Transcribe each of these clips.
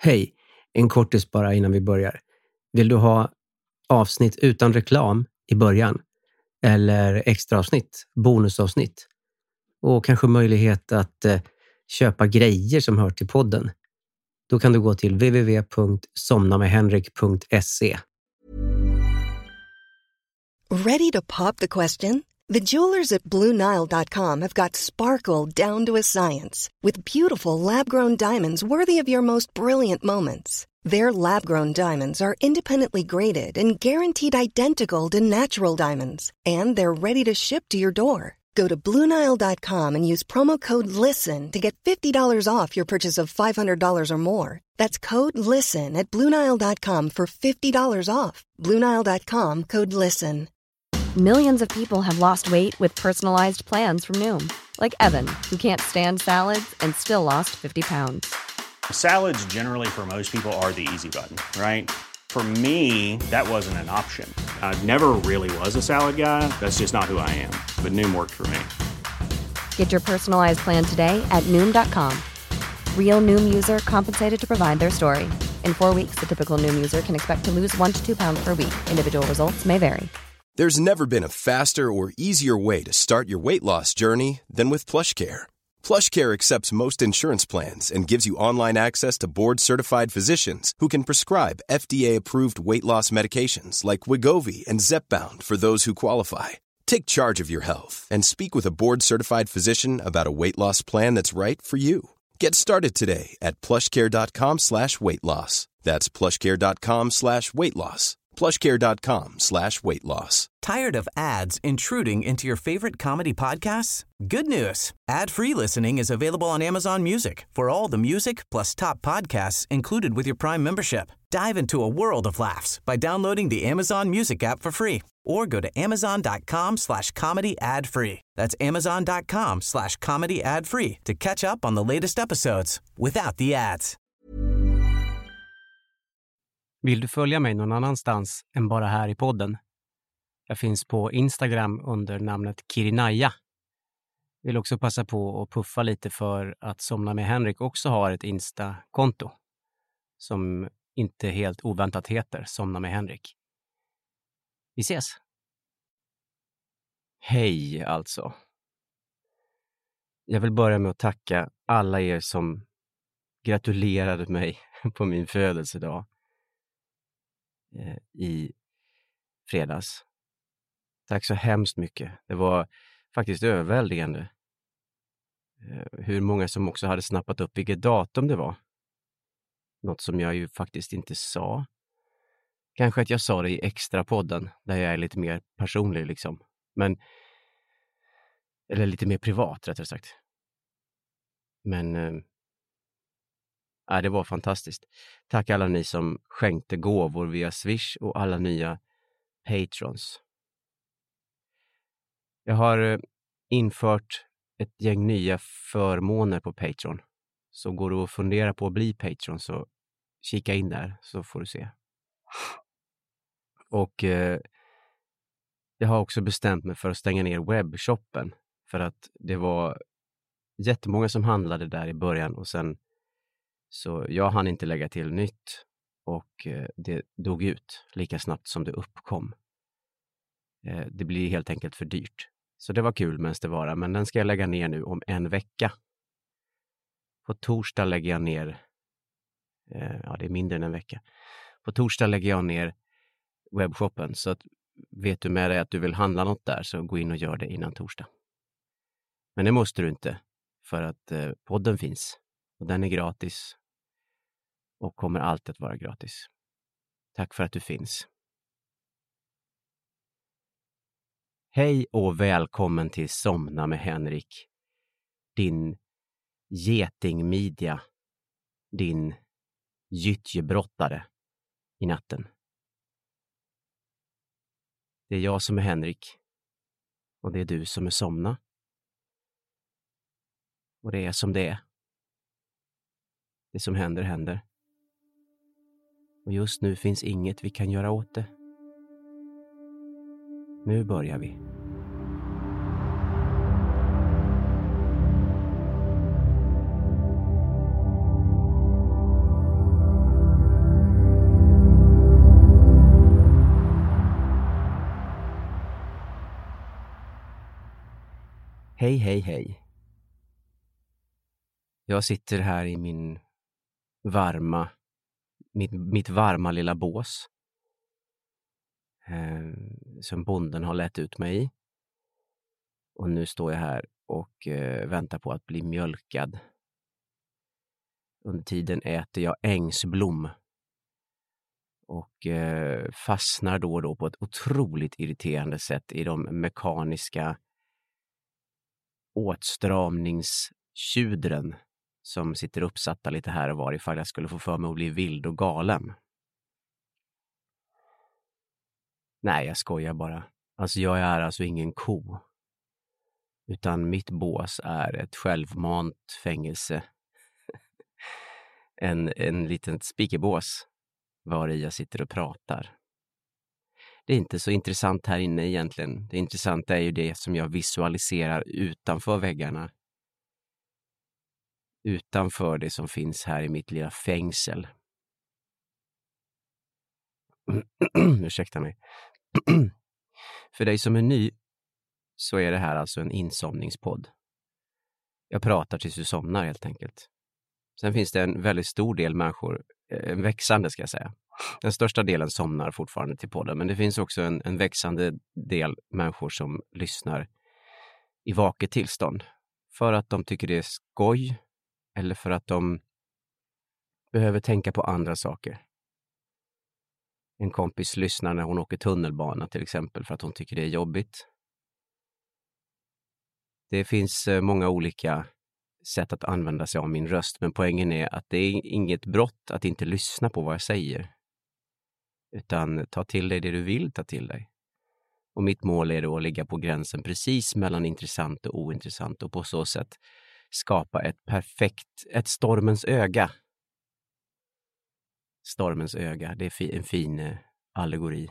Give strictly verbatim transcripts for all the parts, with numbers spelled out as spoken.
Hej, en kortis bara innan vi börjar. Vill du ha avsnitt utan reklam i början? Eller extra avsnitt, bonusavsnitt? Och kanske möjlighet att eh, köpa grejer som hör till podden? Då kan du gå till w w w punkt somna med henrik punkt se. Ready to pop the question? The jewelers at Blue Nile dot com have got sparkle down to a science with beautiful lab-grown diamonds worthy of your most brilliant moments. Their lab-grown diamonds are independently graded and guaranteed identical to natural diamonds, and they're ready to ship to your door. Go to Blue Nile dot com and use promo code LISTEN to get fifty dollars off your purchase of five hundred dollars or more. That's code LISTEN at Blue Nile dot com for fifty dollars off. Blue Nile dot com, code LISTEN. Millions of people have lost weight with personalized plans from Noom. Like Evan, who can't stand salads and still lost fifty pounds. Salads generally for most people are the easy button, right? For me, that wasn't an option. I never really was a salad guy. That's just not who I am. But Noom worked for me. Get your personalized plan today at Noom dot com. Real Noom user compensated to provide their story. In four weeks, the typical Noom user can expect to lose one to two pounds per week. Individual results may vary. There's never been a faster or easier way to start your weight loss journey than with PlushCare. PlushCare accepts most insurance plans and gives you online access to board-certified physicians who can prescribe F D A-approved weight loss medications like Wegovy and Zepbound for those who qualify. Take charge of your health and speak with a board-certified physician about a weight loss plan that's right for you. Get started today at plushcare.com slash weight loss. That's plushcare.com slash weight loss. plushcare.com slash weight loss. Tired of ads intruding into your favorite comedy podcasts? Good news. Ad-free listening is available on Amazon Music for all the music plus top podcasts included with your Prime membership. Dive into a world of laughs by downloading the Amazon Music app for free or go to amazon.com slash comedy ad free. That's amazon.com slash comedy ad free to catch up on the latest episodes without the ads. Vill du följa mig någon annanstans än bara här i podden? Jag finns på Instagram under namnet Kirinaya. Vill också passa på att puffa lite för att Somna med Henrik också har ett Insta-konto som inte helt oväntat heter Somna med Henrik. Vi ses! Hej alltså! Jag vill börja med att tacka alla er som gratulerade mig på min födelsedag i fredags. Tack så hemskt mycket. Det var faktiskt överväldigande hur många som också hade snappat upp vilket datum det var. Något som jag ju faktiskt inte sa. Kanske att jag sa det i extra podden där jag är lite mer personlig liksom. Men eller lite mer privat rättare sagt. Men ja, det var fantastiskt. Tack alla ni som skänkte gåvor via Swish och alla nya patrons. Jag har infört ett gäng nya förmåner på Patreon. Så går du och funderar på att bli Patreon så kika in där så får du se. Och eh, jag har också bestämt mig för att stänga ner webbshoppen. För att det var jättemånga som handlade där i början och sen så jag hann inte lägga till nytt och eh, det dog ut lika snabbt som det uppkom. Eh, det blir helt enkelt för dyrt. Så det var kul medan det var, men den ska jag lägga ner nu om en vecka. På torsdag lägger jag ner, eh, ja det är mindre än en vecka. På torsdag lägger jag ner webbshoppen så att vet du med dig att du vill handla något där så gå in och gör det innan torsdag. Men det måste du inte för att eh, podden finns och den är gratis. Och kommer alltid att vara gratis. Tack för att du finns. Hej och välkommen till Somna med Henrik. Din getingmidja. Din gyttjebrottare i natten. Det är jag som är Henrik. Och det är du som är Somna. Och det är som det är. Det som händer händer. Och just nu finns inget vi kan göra åt det. Nu börjar vi. Hej, hej, hej. Jag sitter här i min varma, mitt, mitt varma lilla bås. Eh, som bonden har lett ut mig i. Och nu står jag här och eh, väntar på att bli mjölkad. Under tiden äter jag ängsblom. Och eh, fastnar då och då på ett otroligt irriterande sätt i de mekaniska åtstramningstjudren som sitter uppsatta lite här och var ifall jag skulle få för mig att bli vild och galen. Nej, jag skojar bara. Alltså jag är alltså ingen ko. Utan mitt bås är ett självmant fängelse. en, en liten spikerbås var i jag sitter och pratar. Det är inte så intressant här inne egentligen. Det intressanta är ju det som jag visualiserar utanför väggarna. Utanför det som finns här i mitt lilla fängsel. Ursäkta mig. För dig som är ny så är det här alltså en insomningspodd. Jag pratar tills du somnar helt enkelt. Sen finns det en väldigt stor del människor, en växande ska jag säga. Den största delen somnar fortfarande till podden, men det finns också en, en växande del människor som lyssnar i vaket tillstånd. För att de tycker det är skoj eller för att de behöver tänka på andra saker. En kompis lyssnar när hon åker tunnelbana till exempel för att hon tycker det är jobbigt. Det finns många olika sätt att använda sig av min röst, men poängen är att det är inget brott att inte lyssna på vad jag säger. Utan ta till dig det du vill ta till dig. Och mitt mål är då att ligga på gränsen precis mellan intressant och ointressant och på så sätt skapa ett perfekt, ett stormens öga. Stormens öga, det är en fin allegori.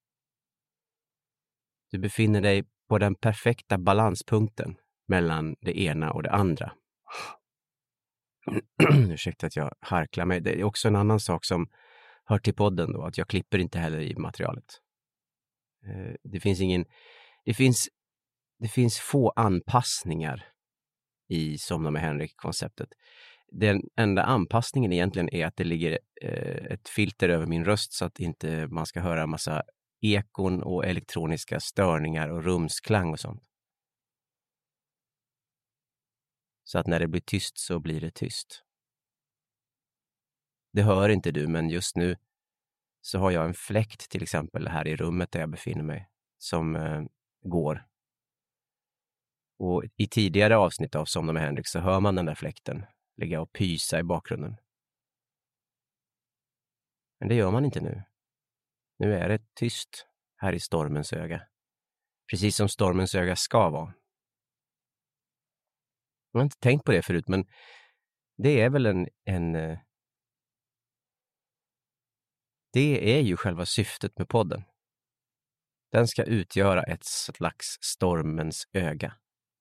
Du befinner dig på den perfekta balanspunkten mellan det ena och det andra. Ursäkta att jag harklar mig. Det är också en annan sak som hör till podden då, att jag klipper inte heller i materialet. Det finns ingen, det finns, det finns få anpassningar i Somna med Henrik-konceptet. Den enda anpassningen egentligen är att det ligger eh, ett filter över min röst så att inte man ska höra en massa ekon och elektroniska störningar och rumsklang och sånt. Så att när det blir tyst så blir det tyst. Det hör inte du, men just nu så har jag en fläkt till exempel här i rummet där jag befinner mig som eh, går. Och i tidigare avsnitt av Somna med Henrik så hör man den där fläkten ligga och pysa i bakgrunden. Men det gör man inte nu. Nu är det tyst här i stormens öga. Precis som stormens öga ska vara. Jag har inte tänkt på det förut, men det är väl en, en... Det är ju själva syftet med podden. Den ska utgöra ett slags stormens öga.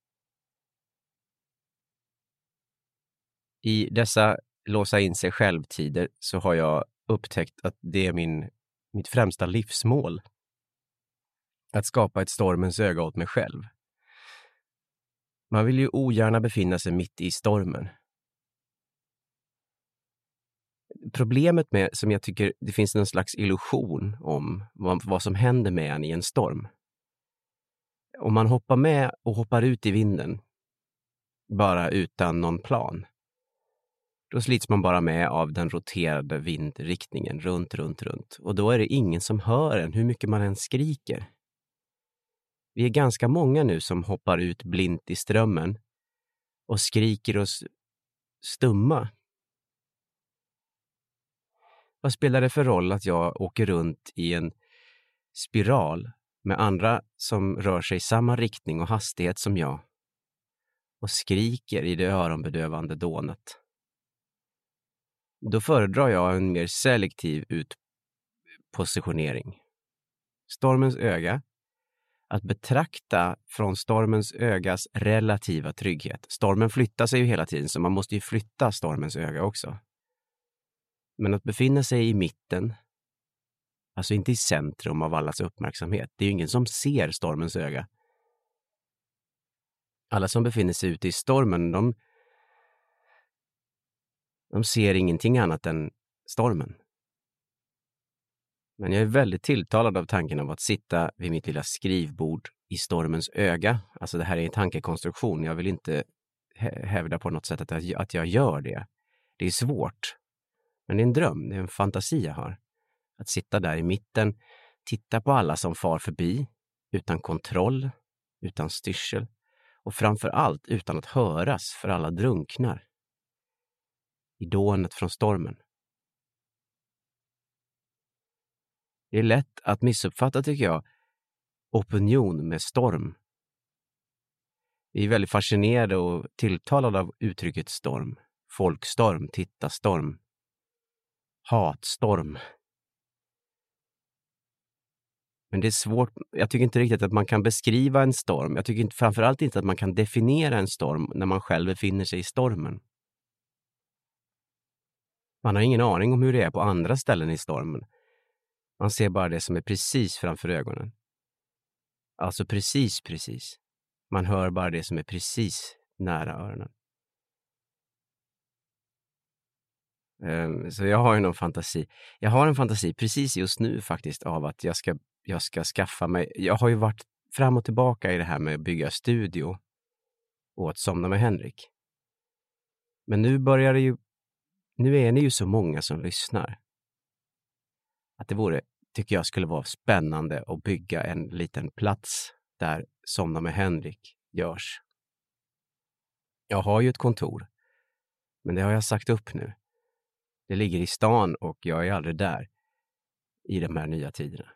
I dessa låsa in sig själv-tider så har jag upptäckt att det är min, mitt främsta livsmål. Att skapa ett stormens öga åt mig själv. Man vill ju ogärna befinna sig mitt i stormen. Problemet med, som jag tycker det finns en slags illusion om vad, vad som händer med en i en storm. Om man hoppar med och hoppar ut i vinden bara utan någon plan, då slits man bara med av den roterade vindriktningen runt, runt, runt. Och då är det ingen som hör en hur mycket man än skriker. Vi är ganska många nu som hoppar ut blint i strömmen och skriker oss stumma. Vad spelar det för roll att jag åker runt i en spiral med andra som rör sig i samma riktning och hastighet som jag och skriker i det öronbedövande dånet? Då föredrar jag en mer selektiv utpositionering. Stormens öga. Att betrakta från stormens ögas relativa trygghet. Stormen flyttar sig ju hela tiden så man måste ju flytta stormens öga också. Men att befinna sig i mitten, alltså inte i centrum av allas uppmärksamhet. Det är ju ingen som ser stormens öga. Alla som befinner sig ute i stormen, de, de ser ingenting annat än stormen. Men jag är väldigt tilltalad av tanken av att sitta vid mitt lilla skrivbord i stormens öga. Alltså det här är en tankekonstruktion. Jag vill inte hävda på något sätt att jag, att jag gör det. Det är svårt. Men det är en dröm, det är en fantasi jag har. Att sitta där i mitten, titta på alla som far förbi, utan kontroll, utan styrsel. Och framför allt utan att höras, för alla drunknar i dånet från stormen. Det är lätt att missuppfatta, tycker jag, opinion med storm. Vi är väldigt fascinerade och tilltalade av uttrycket storm. Folkstorm, tittarstorm, hatstorm. Men det är svårt, jag tycker inte riktigt att man kan beskriva en storm. Jag tycker inte, framförallt inte att man kan definiera en storm när man själv befinner sig i stormen. Man har ingen aning om hur det är på andra ställen i stormen. Man ser bara det som är precis framför ögonen. Alltså precis, precis. Man hör bara det som är precis nära öronen. Um, så jag har ju någon fantasi. Jag har en fantasi precis just nu faktiskt av att jag ska, jag ska skaffa mig... Jag har ju varit fram och tillbaka i det här med att bygga studio åt Somna med Henrik. Men nu börjar det ju... Nu är ni ju så många som lyssnar. Att det vore, tycker jag, skulle vara spännande att bygga en liten plats där Somna med Henrik görs. Jag har ju ett kontor, men det har jag sagt upp nu. Det ligger i stan och jag är aldrig där i de här nya tiderna.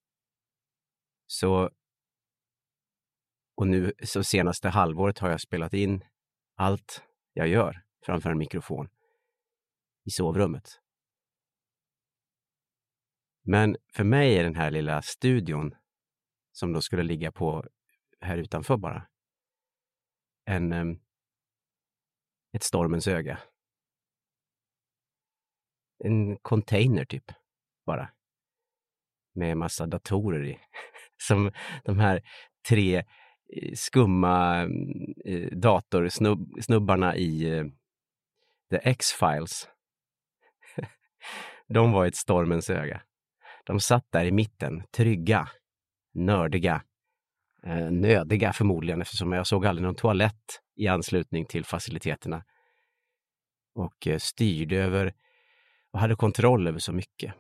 Så, och nu så senaste halvåret har jag spelat in allt jag gör framför en mikrofon i sovrummet. Men för mig är den här lilla studion som då skulle ligga på här utanför bara en um, ett stormens öga. En container typ bara med massa datorer i som de här tre skumma eh, datorsnubbarna i eh, The X-Files. De var ett stormens öga. De satt där i mitten, trygga, nördiga, eh, nödiga förmodligen, eftersom jag såg aldrig någon toalett i anslutning till faciliteterna. Och eh, styrde över och hade kontroll över så mycket.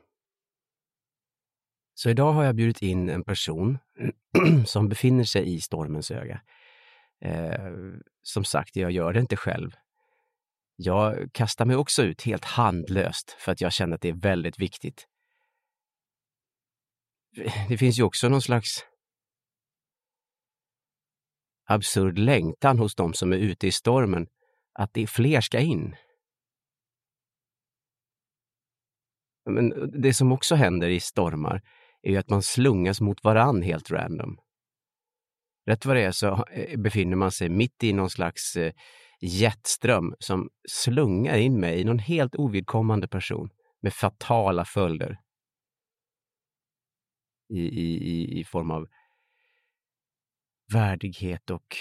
Så idag har jag bjudit in en person som befinner sig i stormens öga. Eh, som sagt, jag gör det inte själv. Jag kastar mig också ut helt handlöst för att jag känner att det är väldigt viktigt. Det finns ju också någon slags absurd längtan hos de som är ute i stormen att det fler ska in. Men det som också händer i stormar är ju att man slungas mot varann helt random. Rätt vad det är så befinner man sig mitt i någon slags jetström som slungar in mig i någon helt ovidkommande person med fatala följder. I, i, i form av värdighet och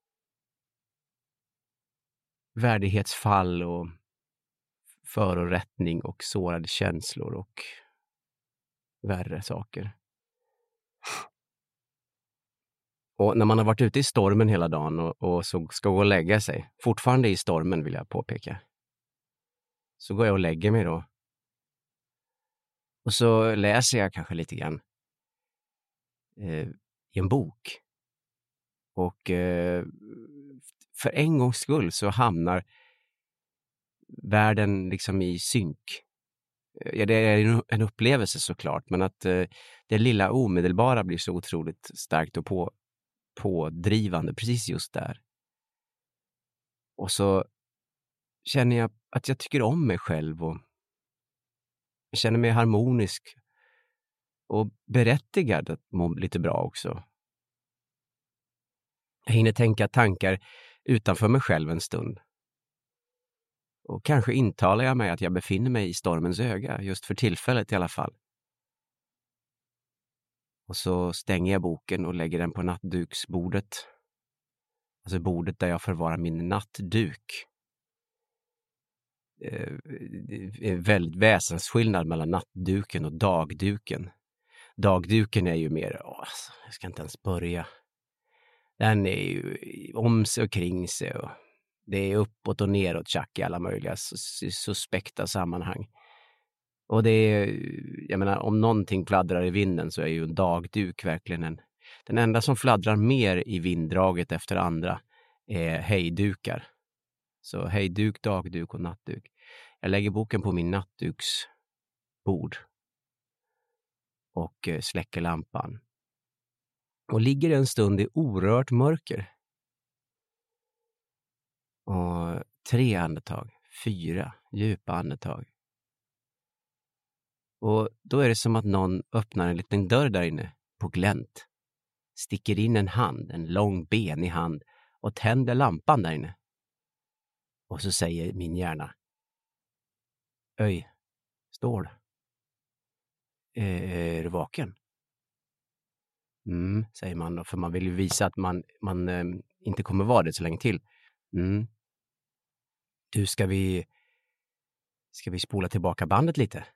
värdighetsfall och förorättning och sårade känslor och värre saker. Och när man har varit ute i stormen hela dagen och, och så ska gå och lägga sig, fortfarande i stormen vill jag påpeka, så går jag och lägger mig då. Och så läser jag kanske lite grann eh, i en bok. Och eh, för en gångs skull så hamnar världen liksom i synk. Ja, det är en upplevelse såklart, men att eh, det lilla omedelbara blir så otroligt starkt och på, pådrivande precis just där. Och så känner jag att jag tycker om mig själv och jag känner mig harmonisk och berättigad att må lite bra också. Jag hinner tänka tankar utanför mig själv en stund. Och kanske intalar jag mig att jag befinner mig i stormens öga, just för tillfället i alla fall. Och så stänger jag boken och lägger den på nattduksbordet. alltså bordet där jag förvarar min nattduk. Det är väldigt väsensskillnad mellan nattduken och dagduken. Dagduken är ju mer, åh, alltså, jag ska inte ens börja. Den är ju om sig och kring sig och det är uppåt och neråt tjack i alla möjliga suspekta sammanhang. Och det är, jag menar, om någonting fladdrar i vinden så är ju en dagduk verkligen en, den enda som fladdrar mer i vinddraget efter andra är hejdukar. Så hejduk, dagduk och nattduk. Jag lägger boken på min nattduksbord och släcker lampan. Och ligger en stund i orört mörker. Och tre andetag, fyra djupa andetag. Och då är det som att någon öppnar en liten dörr där inne på glänt. Sticker in en hand, en lång benig hand och tänder lampan där inne. Och så säger min hjärna: Öj, Ståhl. Är du vaken? Mm, säger man då, för man vill ju visa att man, man eh, inte kommer vara det så länge till. Mm. Du, ska vi ska vi spola tillbaka bandet lite?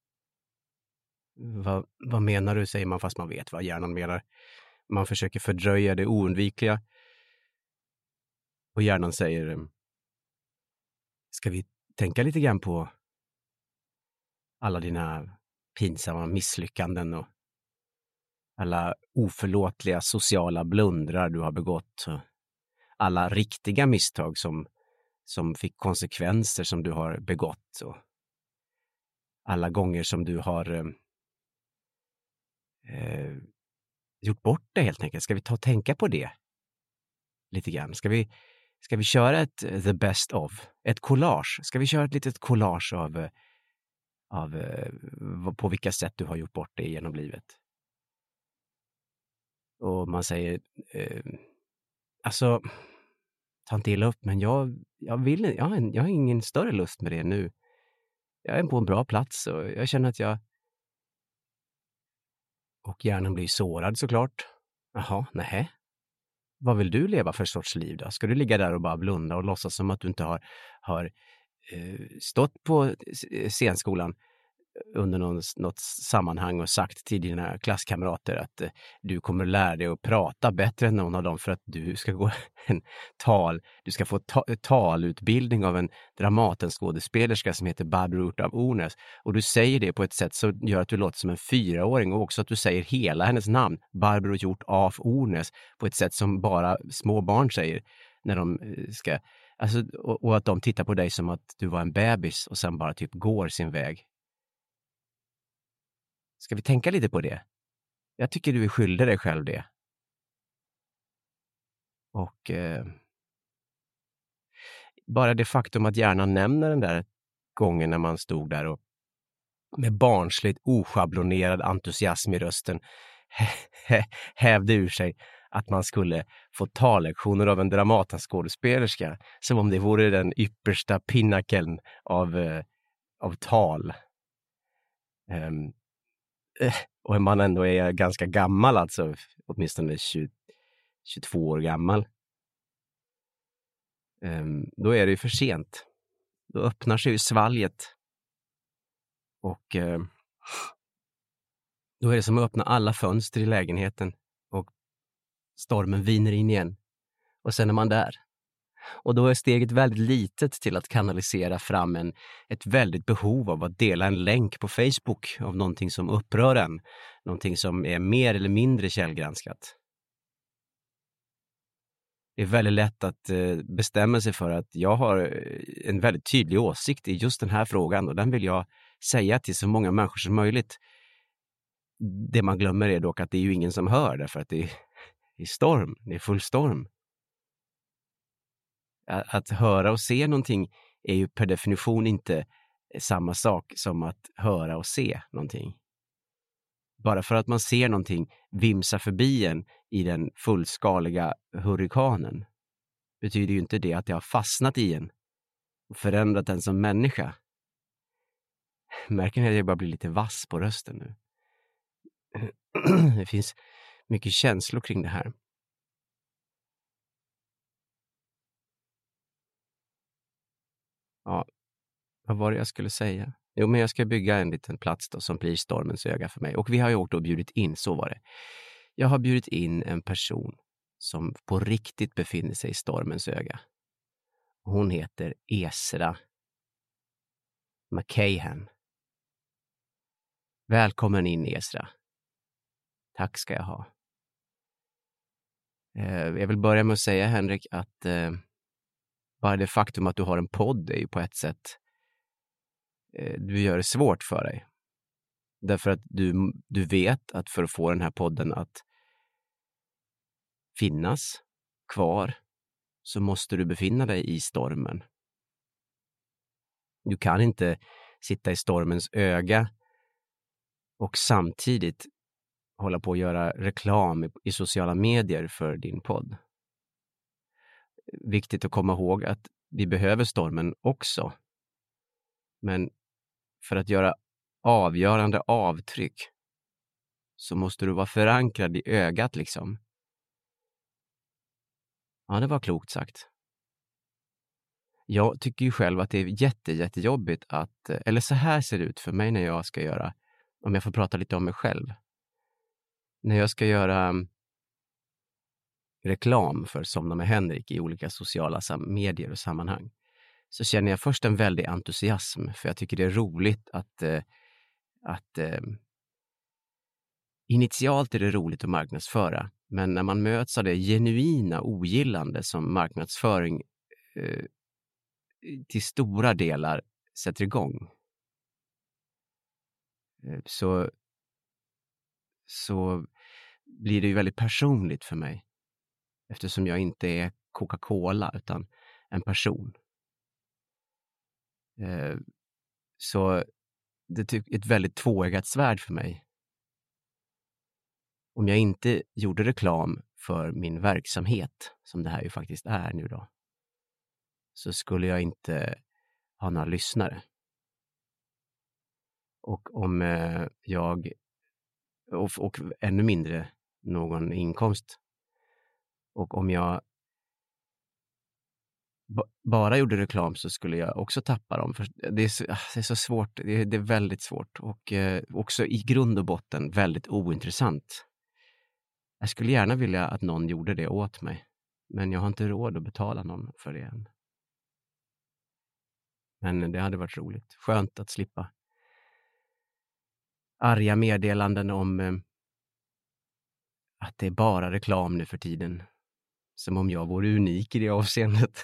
Va, vad menar du, säger man, fast man vet vad hjärnan menar. Man försöker fördröja det oundvikliga. Och hjärnan säger: ska vi tänka lite grann på alla dina pinsamma misslyckanden och alla oförlåtliga sociala blundrar du har begått. Alla riktiga misstag som, som fick konsekvenser som du har begått. Och alla gånger som du har eh, gjort bort det helt enkelt. Ska vi ta och tänka på det lite grann? Ska vi, ska vi köra ett the best of? Ett collage? Ska vi köra ett litet collage av, av på vilka sätt du har gjort bort det genom livet? Och man säger, eh, alltså, ta inte illa upp, men jag, jag vill, jag har, en, jag har ingen större lust med det nu. Jag är på en bra plats och jag känner att jag... Och hjärnan blir sårad såklart. Jaha, nej. Vad vill du leva för sorts liv då? Ska du ligga där och bara blunda och låtsas som att du inte har, har eh, stått på scenskolan under någon, något sammanhang och sagt till dina klasskamrater att eh, du kommer lära dig att prata bättre än någon av dem för att du ska gå en tal, du ska få ta, talutbildning av en Dramatenskådespelerska som heter Barbro av Ornäs, och du säger det på ett sätt som gör att du låter som en fyraåring, och också att du säger hela hennes namn, Barbro gjort av Ornäs, på ett sätt som bara små barn säger när de ska, alltså, och, och att de tittar på dig som att du var en bebis och sen bara typ går sin väg. Ska vi tänka lite på det? Jag tycker du är skyldig dig själv det. Och eh, bara det faktum att hjärnan nämner den där gången när man stod där och med barnsligt oschablonerad entusiasm i rösten hävde ur sig att man skulle få tallektioner av en Dramatenskådespelerska, som om det vore den yppersta pinnakeln av, eh, av tal. Um, Och man ändå är ganska gammal, alltså åtminstone tjugo, tjugotvå år gammal. Um, då är det ju för sent. Då öppnar sig ju svalget. Och uh, då är det som att öppna alla fönster i lägenheten. Och stormen viner in igen. Och sen är man där. Och då är steget väldigt litet till att kanalisera fram en, ett väldigt behov av att dela en länk på Facebook av någonting som upprör en. Någonting som är mer eller mindre källgranskat. Det är väldigt lätt att eh, bestämma sig för att jag har en väldigt tydlig åsikt i just den här frågan, och den vill jag säga till så många människor som möjligt. Det man glömmer är dock att det är ju ingen som hör, därför att det är, det är storm, det är full storm. Att höra och se någonting är ju per definition inte samma sak som att höra och se någonting. Bara för att man ser någonting vimsa förbi en i den fullskaliga hurrikanen betyder ju inte det att det har fastnat i en och förändrat en som människa. Märker ni att jag bara blir lite vass på rösten nu? Det finns mycket känslor kring det här. ja, vad var det jag skulle säga? Jo, men jag ska bygga en liten plats då som blir stormens öga för mig. Och vi har ju också då bjudit in, så var det. Jag har bjudit in en person som på riktigt befinner sig i stormens öga. Hon heter Ezra McCahan. Välkommen in, Ezra. Tack ska jag ha. Eh, jag vill börja med att säga, Henrik, att eh, bara det faktum att du har en podd är ju på ett sätt eh, du gör det svårt för dig. Därför att du, du vet att för att få den här podden att finnas kvar så måste du befinna dig i stormen. Du kan inte sitta i stormens öga och samtidigt hålla på att göra reklam i, i sociala medier för din podd. Viktigt att komma ihåg att vi behöver stormen också. Men för att göra avgörande avtryck så måste du vara förankrad i ögat liksom. Ja, det var klokt sagt. Jag tycker ju själv att det är jätte, jättejobbigt att, eller så här ser det ut för mig när jag ska göra, om jag får prata lite om mig själv. När jag ska göra reklam för Somna med Henrik i olika sociala medier och sammanhang så känner jag först en väldig entusiasm, för jag tycker det är roligt att, att initialt är det roligt att marknadsföra, men när man möts av det genuina ogillande som marknadsföring eh, till stora delar sätter igång eh, så, så blir det ju väldigt personligt för mig, eftersom jag inte är Coca-Cola utan en person. Eh, så det är ett väldigt tvåeggat svärd för mig. Om jag inte gjorde reklam för min verksamhet, som det här ju faktiskt är nu då, så skulle jag inte ha några lyssnare. Och om eh, jag, och, och ännu mindre någon inkomst. Och om jag b- bara gjorde reklam så skulle jag också tappa dem. För det, är så, det är så svårt, det är, det är väldigt svårt. Och eh, också i grund och botten väldigt ointressant. Jag skulle gärna vilja att någon gjorde det åt mig. Men jag har inte råd att betala någon för det än. Men det hade varit roligt. Skönt att slippa arga meddelanden om eh, att det är bara reklam nu för tiden. Som om jag vore unik i det avseendet.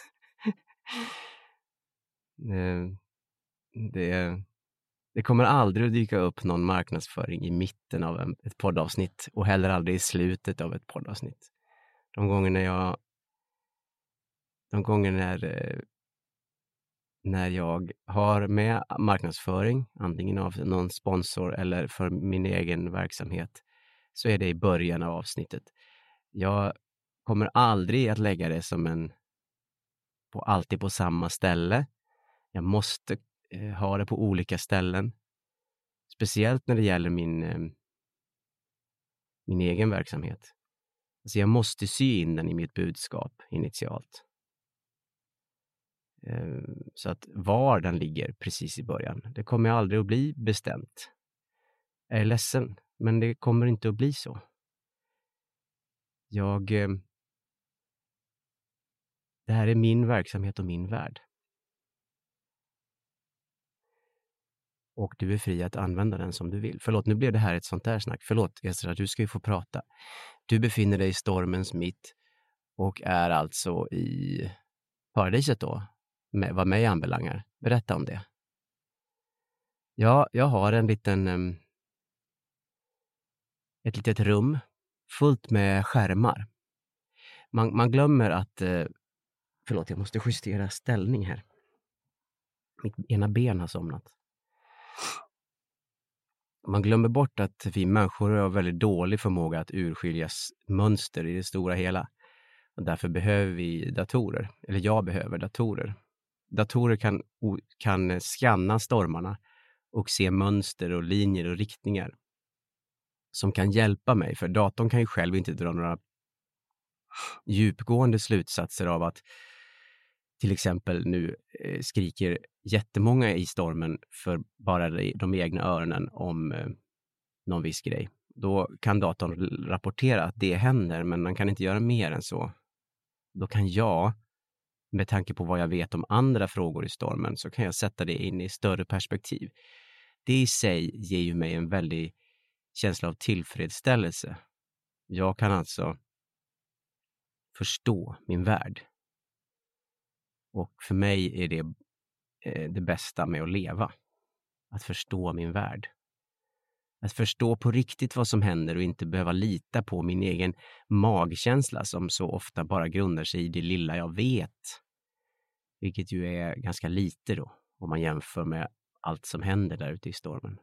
eh, det, det kommer aldrig att dyka upp någon marknadsföring i mitten av en, ett poddavsnitt. Och heller aldrig i slutet av ett poddavsnitt. De gångerna jag De gångerna när eh, när jag har med marknadsföring, antingen av någon sponsor eller för min egen verksamhet, så är det i början av avsnittet. Jag kommer aldrig att lägga det som en på alltid på samma ställe. Jag måste eh, ha det på olika ställen. Speciellt när det gäller min eh, min egen verksamhet. Alltså jag måste sy in den i mitt budskap initialt. Så att var den ligger precis i början, det kommer aldrig att bli bestämt. Jag är ledsen, men det kommer inte att bli så. Jag... Det här är min verksamhet och min värld. Och du är fri att använda den som du vill. Förlåt, nu blev det här ett sånt där snack. Förlåt, Ezra, du ska ju få prata. Du befinner dig i stormens mitt och är alltså i paradiset då. Med, vad mig anbelangar. Berätta om det. Ja, jag har en liten um, ett litet rum fullt med skärmar. Man, man glömmer att uh, förlåt, jag måste justera ställning här. Mitt ena ben har somnat. Man glömmer bort att vi människor har väldigt dålig förmåga att urskilja mönster i det stora hela. Och därför behöver vi datorer. Eller jag behöver datorer. Datorer kan, kan skanna stormarna och se mönster och linjer och riktningar som kan hjälpa mig. För datorn kan ju själv inte dra några djupgående slutsatser av att till exempel nu eh, skriker jättemånga i stormen för bara de, de egna öronen om eh, någon viss grej. Då kan datorn rapportera att det händer, men man kan inte göra mer än så. Då kan jag, med tanke på vad jag vet om andra frågor i stormen, så kan jag sätta det in i större perspektiv. Det i sig ger ju mig en väldig känsla av tillfredsställelse. Jag kan alltså förstå min värld. Och för mig är det eh, det bästa med att leva. Att förstå min värld. Att förstå på riktigt vad som händer och inte behöva lita på min egen magkänsla som så ofta bara grundar sig i det lilla jag vet. Vilket ju är ganska lite då, om man jämför med allt som händer där ute i stormen.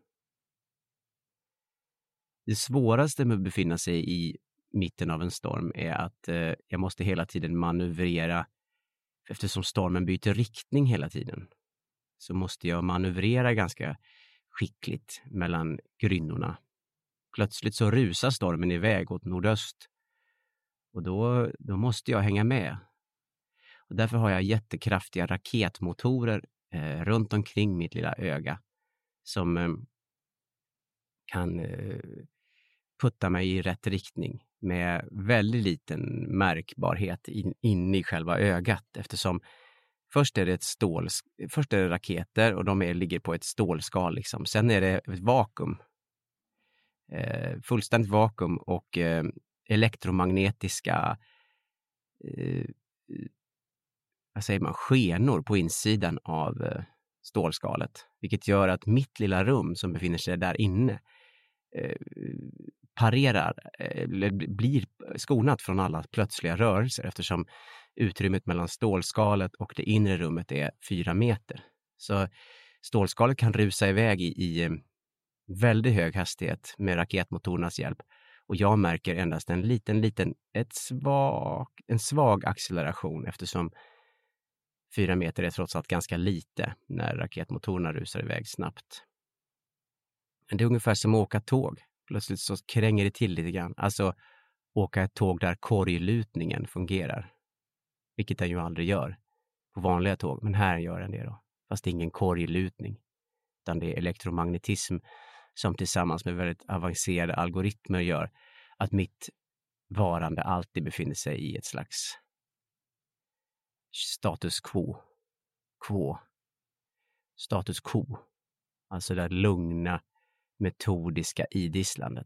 Det svåraste med att befinna sig i mitten av en storm är att eh, jag måste hela tiden manövrera. Eftersom stormen byter riktning hela tiden så måste jag manövrera ganska skickligt mellan grynnorna. Plötsligt så rusar stormen iväg åt nordöst och då, då måste jag hänga med. Och därför har jag jättekraftiga raketmotorer eh, runt omkring mitt lilla öga som eh, kan eh, putta mig i rätt riktning med väldigt liten märkbarhet in, in i själva ögat, eftersom först är det ett stål, först är det raketer och de är, ligger på ett stålskal liksom. Sen är det ett vakuum. Eh, fullständigt vakuum och eh, elektromagnetiska eh, vad säger man, skenor på insidan av eh, stålskalet. Vilket gör att mitt lilla rum som befinner sig där inne eh, parerar, eller eh, blir skonat från alla plötsliga rörelser eftersom utrymmet mellan stålskalet och det inre rummet är fyra meter. Så stålskalet kan rusa iväg i, i väldigt hög hastighet med raketmotorernas hjälp. Och jag märker endast en liten, liten, ett svag, en svag acceleration eftersom fyra meter är trots allt ganska lite när raketmotorerna rusar iväg snabbt. Men det är ungefär som att åka tåg. Plötsligt så kränger det till lite grann. Alltså åka ett tåg där korglutningen fungerar. Vilket den ju aldrig gör på vanliga tåg. Men här gör den det då. Fast det är ingen korglutning. Utan det är elektromagnetism som tillsammans med väldigt avancerade algoritmer gör att mitt varande alltid befinner sig i ett slags status quo. Quo. Status quo. Alltså det lugna, metodiska idisslandet.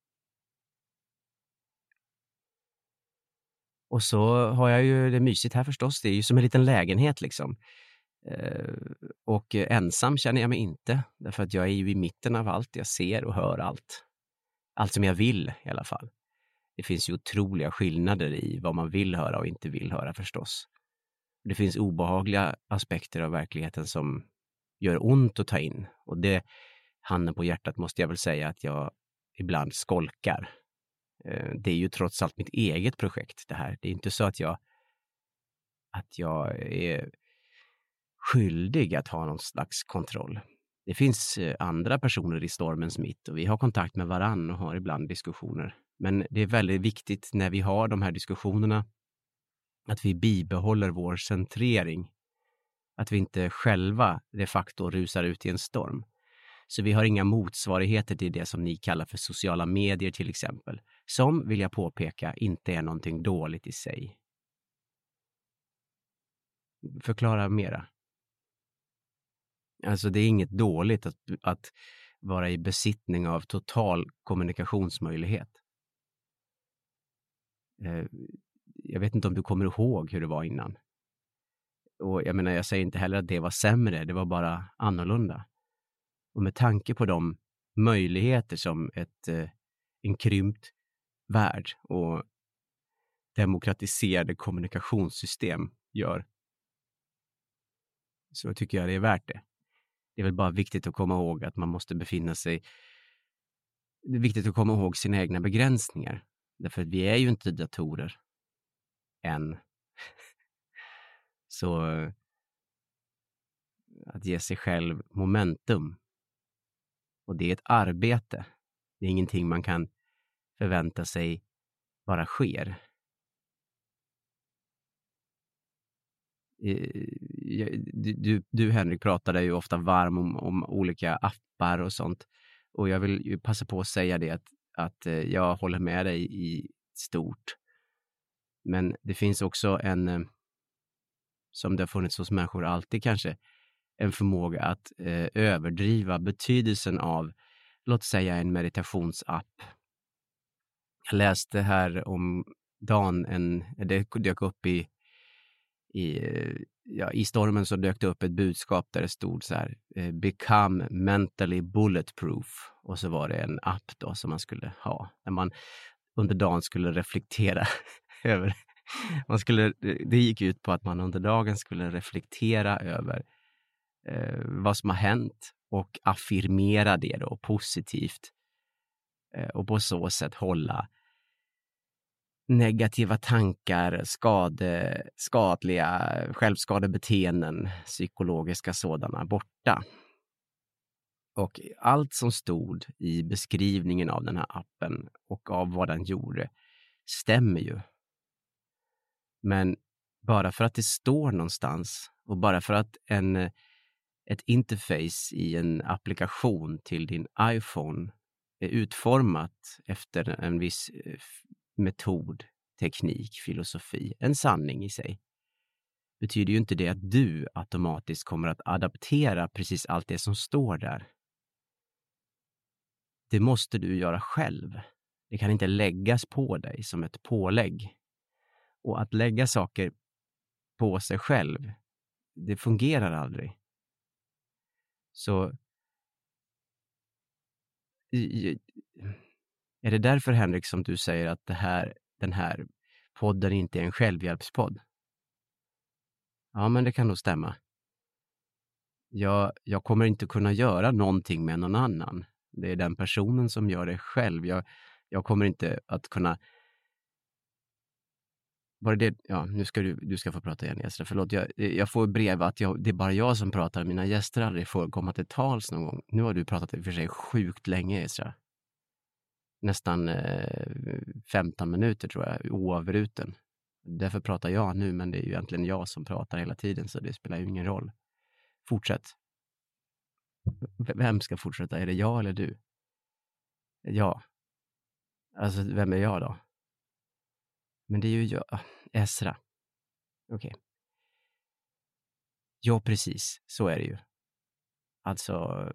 Och så har jag ju det mysigt här förstås. Det är ju som en liten lägenhet liksom. Eh, och ensam känner jag mig inte. Därför att jag är ju i mitten av allt. Jag ser och hör allt. Allt som jag vill i alla fall. Det finns ju otroliga skillnader i vad man vill höra och inte vill höra förstås. Det finns obehagliga aspekter av verkligheten som gör ont att ta in. Och det, handen på hjärtat måste jag väl säga att jag ibland skolkar. Det är ju trots allt mitt eget projekt det här. Det är inte så att jag att jag är skyldig att ha någon slags kontroll. Det finns andra personer i stormens mitt och vi har kontakt med varann och har ibland diskussioner. Men det är väldigt viktigt när vi har de här diskussionerna att vi bibehåller vår centrering. Att vi inte själva de facto rusar ut i en storm. Så vi har inga motsvarigheter till det som ni kallar för sociala medier till exempel. Som, vill jag påpeka, inte är någonting dåligt i sig. Förklara mera. Alltså det är inget dåligt att, att vara i besittning av total kommunikationsmöjlighet. Eh, jag vet inte om du kommer ihåg hur det var innan. Och jag menar, jag säger inte heller att det var sämre, det var bara annorlunda. Och med tanke på de möjligheter som ett, eh, en krympt värld och demokratiserade kommunikationssystem gör, så tycker jag det är värt det. Det är väl bara viktigt att komma ihåg att man måste befinna sig, det är viktigt att komma ihåg sina egna begränsningar. Därför att vi är ju inte datorer än. Så att ge sig själv momentum. Och det är ett arbete. Det är ingenting man kan förvänta sig bara sker. Du, du, du Henrik pratade ju ofta varm om, om olika appar och sånt. Och jag vill ju passa på att säga det att, att jag håller med dig i stort. Men det finns också en, som det har funnits hos människor alltid kanske, en förmåga att eh, överdriva betydelsen av, låt säga en meditationsapp. Jag läste här om dagen, en, det dök upp i, i, ja, i stormen så dök det upp ett budskap där det stod så här, become mentally bulletproof. Och så var det en app då som man skulle ha, där man under dagen skulle reflektera över, man skulle, det gick ut på att man under dagen skulle reflektera över eh, vad som har hänt och affirmera det då positivt. Eh, och på så sätt hålla negativa tankar, skade, skadliga självskadebeteenden, psykologiska sådana, borta. Och allt som stod i beskrivningen av den här appen och av vad den gjorde stämmer ju. Men bara för att det står någonstans och bara för att en, ett interface i en applikation till din iPhone är utformat efter en viss metod, teknik, filosofi, en sanning i sig, betyder ju inte det att du automatiskt kommer att adaptera precis allt det som står där. Det måste du göra själv. Det kan inte läggas på dig som ett pålägg. Och att lägga saker på sig själv, det fungerar aldrig. Så är det därför, Henrik, som du säger att det här, den här podden inte är en självhjälpspodd? Ja, men det kan nog stämma. Jag, jag kommer inte kunna göra någonting med någon annan. Det är den personen som gör det själv. Jag, jag kommer inte att kunna... Var det, ja, nu ska du, du ska få prata igen, Esra. Förlåt, jag, jag får brev att jag, det är bara jag som pratar. Mina gäster aldrig får komma till tals någon gång. Nu har du pratat i och för sig sjukt länge, Esra. Nästan eh, femton minuter tror jag, oavbruten. Därför pratar jag nu, men det är ju egentligen jag som pratar hela tiden, så det spelar ju ingen roll. Fortsätt. V- vem ska fortsätta? Är det jag eller du? Ja. Alltså, vem är jag då? Men det är ju jag. Esra. Okej. Okay. Ja, precis. Så är det ju. Alltså,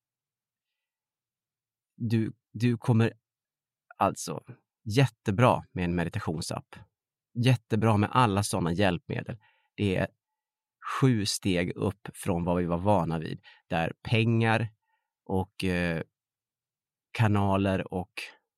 du, du kommer alltså jättebra med en meditationsapp. Jättebra med alla sådana hjälpmedel. Det är sju steg upp från vad vi var vana vid. Där pengar och eh, kanaler och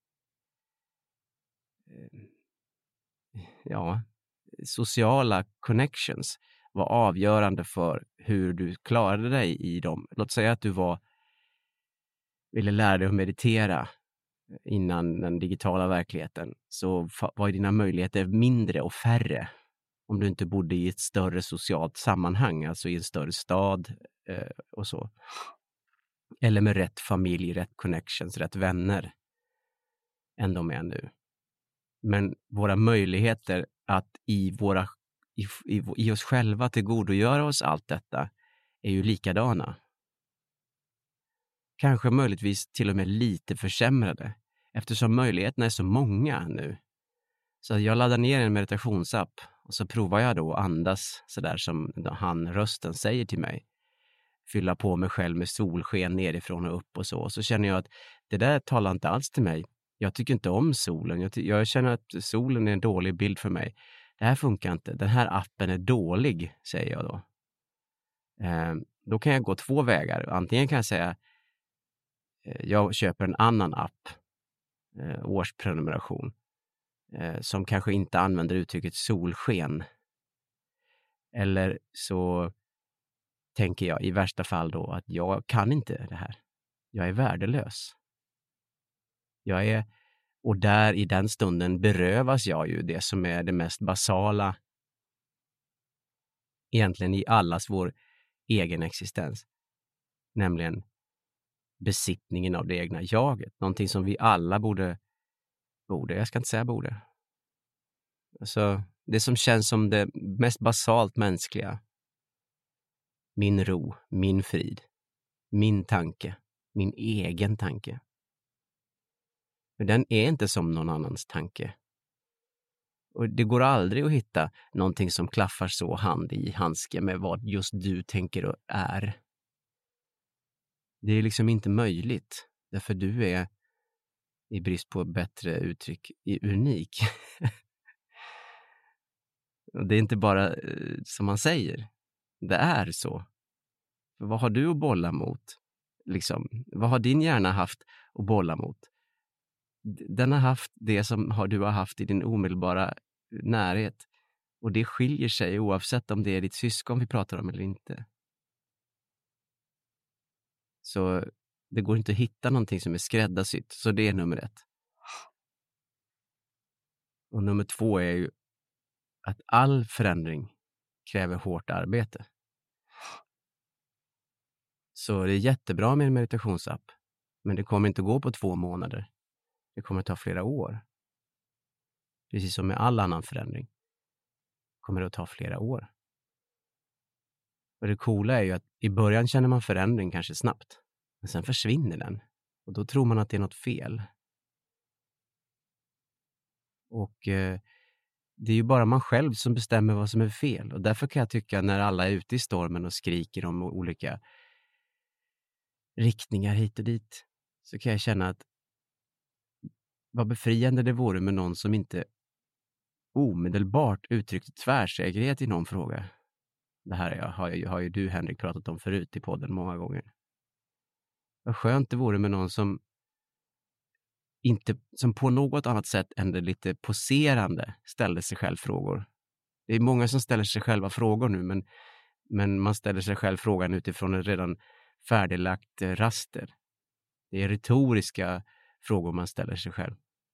eh, ja, sociala connections var avgörande för hur du klarade dig i dem. Låt säga att du var ville lära dig att meditera innan den digitala verkligheten, så var dina möjligheter mindre och färre om du inte bodde i ett större socialt sammanhang, alltså i en större stad eh, och så. Eller med rätt familj, rätt connections, rätt vänner än de är nu. Men våra möjligheter att i, våra, i, i, i oss själva tillgodogöra oss allt detta är ju likadana. Kanske möjligtvis till och med lite försämrade, eftersom möjligheterna är så många nu. Så jag laddar ner en meditationsapp och så provar jag då att andas så där som han, rösten, säger till mig. Fylla på mig själv med solsken nerifrån och upp och så. Och så känner jag att det där talar inte alls till mig. Jag tycker inte om solen. Jag, ty- jag känner att solen är en dålig bild för mig. Det här funkar inte. Den här appen är dålig, säger jag då. Eh, då kan jag gå två vägar. Antingen kan jag säga eh, jag köper en annan app. Eh, årsprenumeration. Eh, som kanske inte använder uttrycket solsken. Eller så tänker jag i värsta fall då att jag kan inte det här. Jag är värdelös. Jag är, och där i den stunden berövas jag ju det som är det mest basala egentligen i allas vår egen existens. Nämligen besittningen av det egna jaget. Någonting som vi alla borde, borde, jag ska inte säga borde. Alltså, det som känns som det mest basalt mänskliga. min ro, min frid, min tanke, min egen tanke. Men den är inte som någon annans tanke. Och det går aldrig att hitta någonting som klaffar så hand i handske med vad just du tänker och är. Det är liksom inte möjligt. Därför du är, i brist på bättre uttryck, unik. Och det är inte bara eh, som man säger. Det är så. För vad har du att bolla mot? Liksom, vad har din hjärna haft att bolla mot? Den har haft det som har du har haft i din omedelbara närhet. Och det skiljer sig oavsett om det är ditt syskon vi pratar om eller inte. Så det går inte att hitta någonting som är skräddarsytt. Så det är nummer ett. Och nummer två är ju att all förändring kräver hårt arbete. Så det är jättebra med en meditationsapp. Men det kommer inte gå på två månader. Det kommer ta flera år. Precis som med all annan förändring kommer det att ta flera år. Och det coola är ju att i början känner man förändring kanske snabbt. Men sen försvinner den. Och då tror man att det är något fel. Och eh, det är ju bara man själv som bestämmer vad som är fel. Och därför kan jag tycka när alla är ute i stormen och skriker om olika riktningar hit och dit. Så kan jag känna att vad befriande det vore med någon som inte omedelbart uttryckte tvärsäkerhet i någon fråga. Det här har ju, har ju du, Henrik, pratat om förut i podden många gånger. Vad skönt det vore med någon som inte, som på något annat sätt än det lite poserande ställde sig själv frågor. Det är många som ställer sig själva frågor nu, men, men man ställer sig själv frågan utifrån en redan färdiglagt raster. Det är retoriska frågor man ställer sig själv.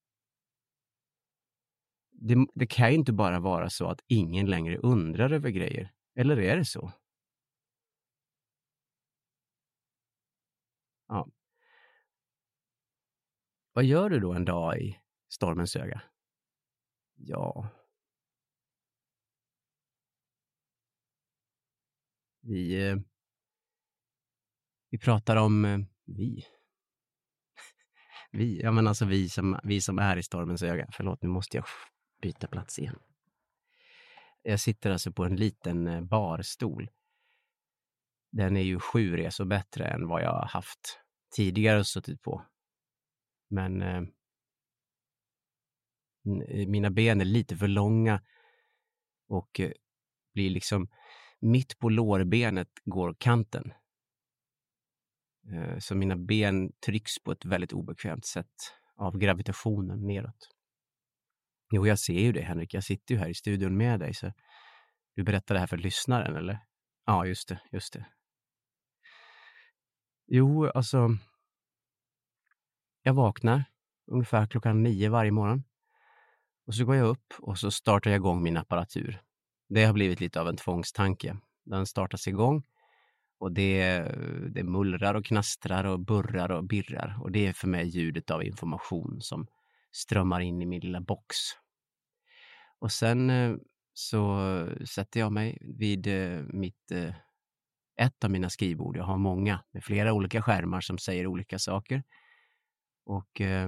Det, det kan ju inte bara vara så att ingen längre undrar över grejer. Eller är det så? Ja. Vad gör du då en dag i stormens öga? Ja. Vi, eh, vi pratar om eh, vi. vi. Ja, men alltså vi som, vi som är i stormens öga. Förlåt, nu måste jag byta plats igen. Jag sitter alltså på en liten barstol. Den är ju sju resor bättre än vad jag har haft tidigare suttit på. Men eh, mina ben är lite för långa och eh, blir liksom mitt på lårbenet går kanten. Eh, så mina ben trycks på ett väldigt obekvämt sätt av gravitationen neråt. Jo, jag ser ju det, Henrik. Jag sitter ju här i studion med dig, så du berättar det här för lyssnaren, eller? Ja, just det, just det. Jo, alltså jag vaknar ungefär klockan nio varje morgon. Och så går jag upp och så startar jag igång min apparatur. Det har blivit lite av en tvångstanke. Den startas igång och det, det mullrar och knastrar och burrar och birrar. Och det är för mig ljudet av information som strömmar in i min lilla box. Och sen så sätter jag mig vid mitt, ett av mina skrivbord. Jag har många med flera olika skärmar som säger olika saker. Och eh,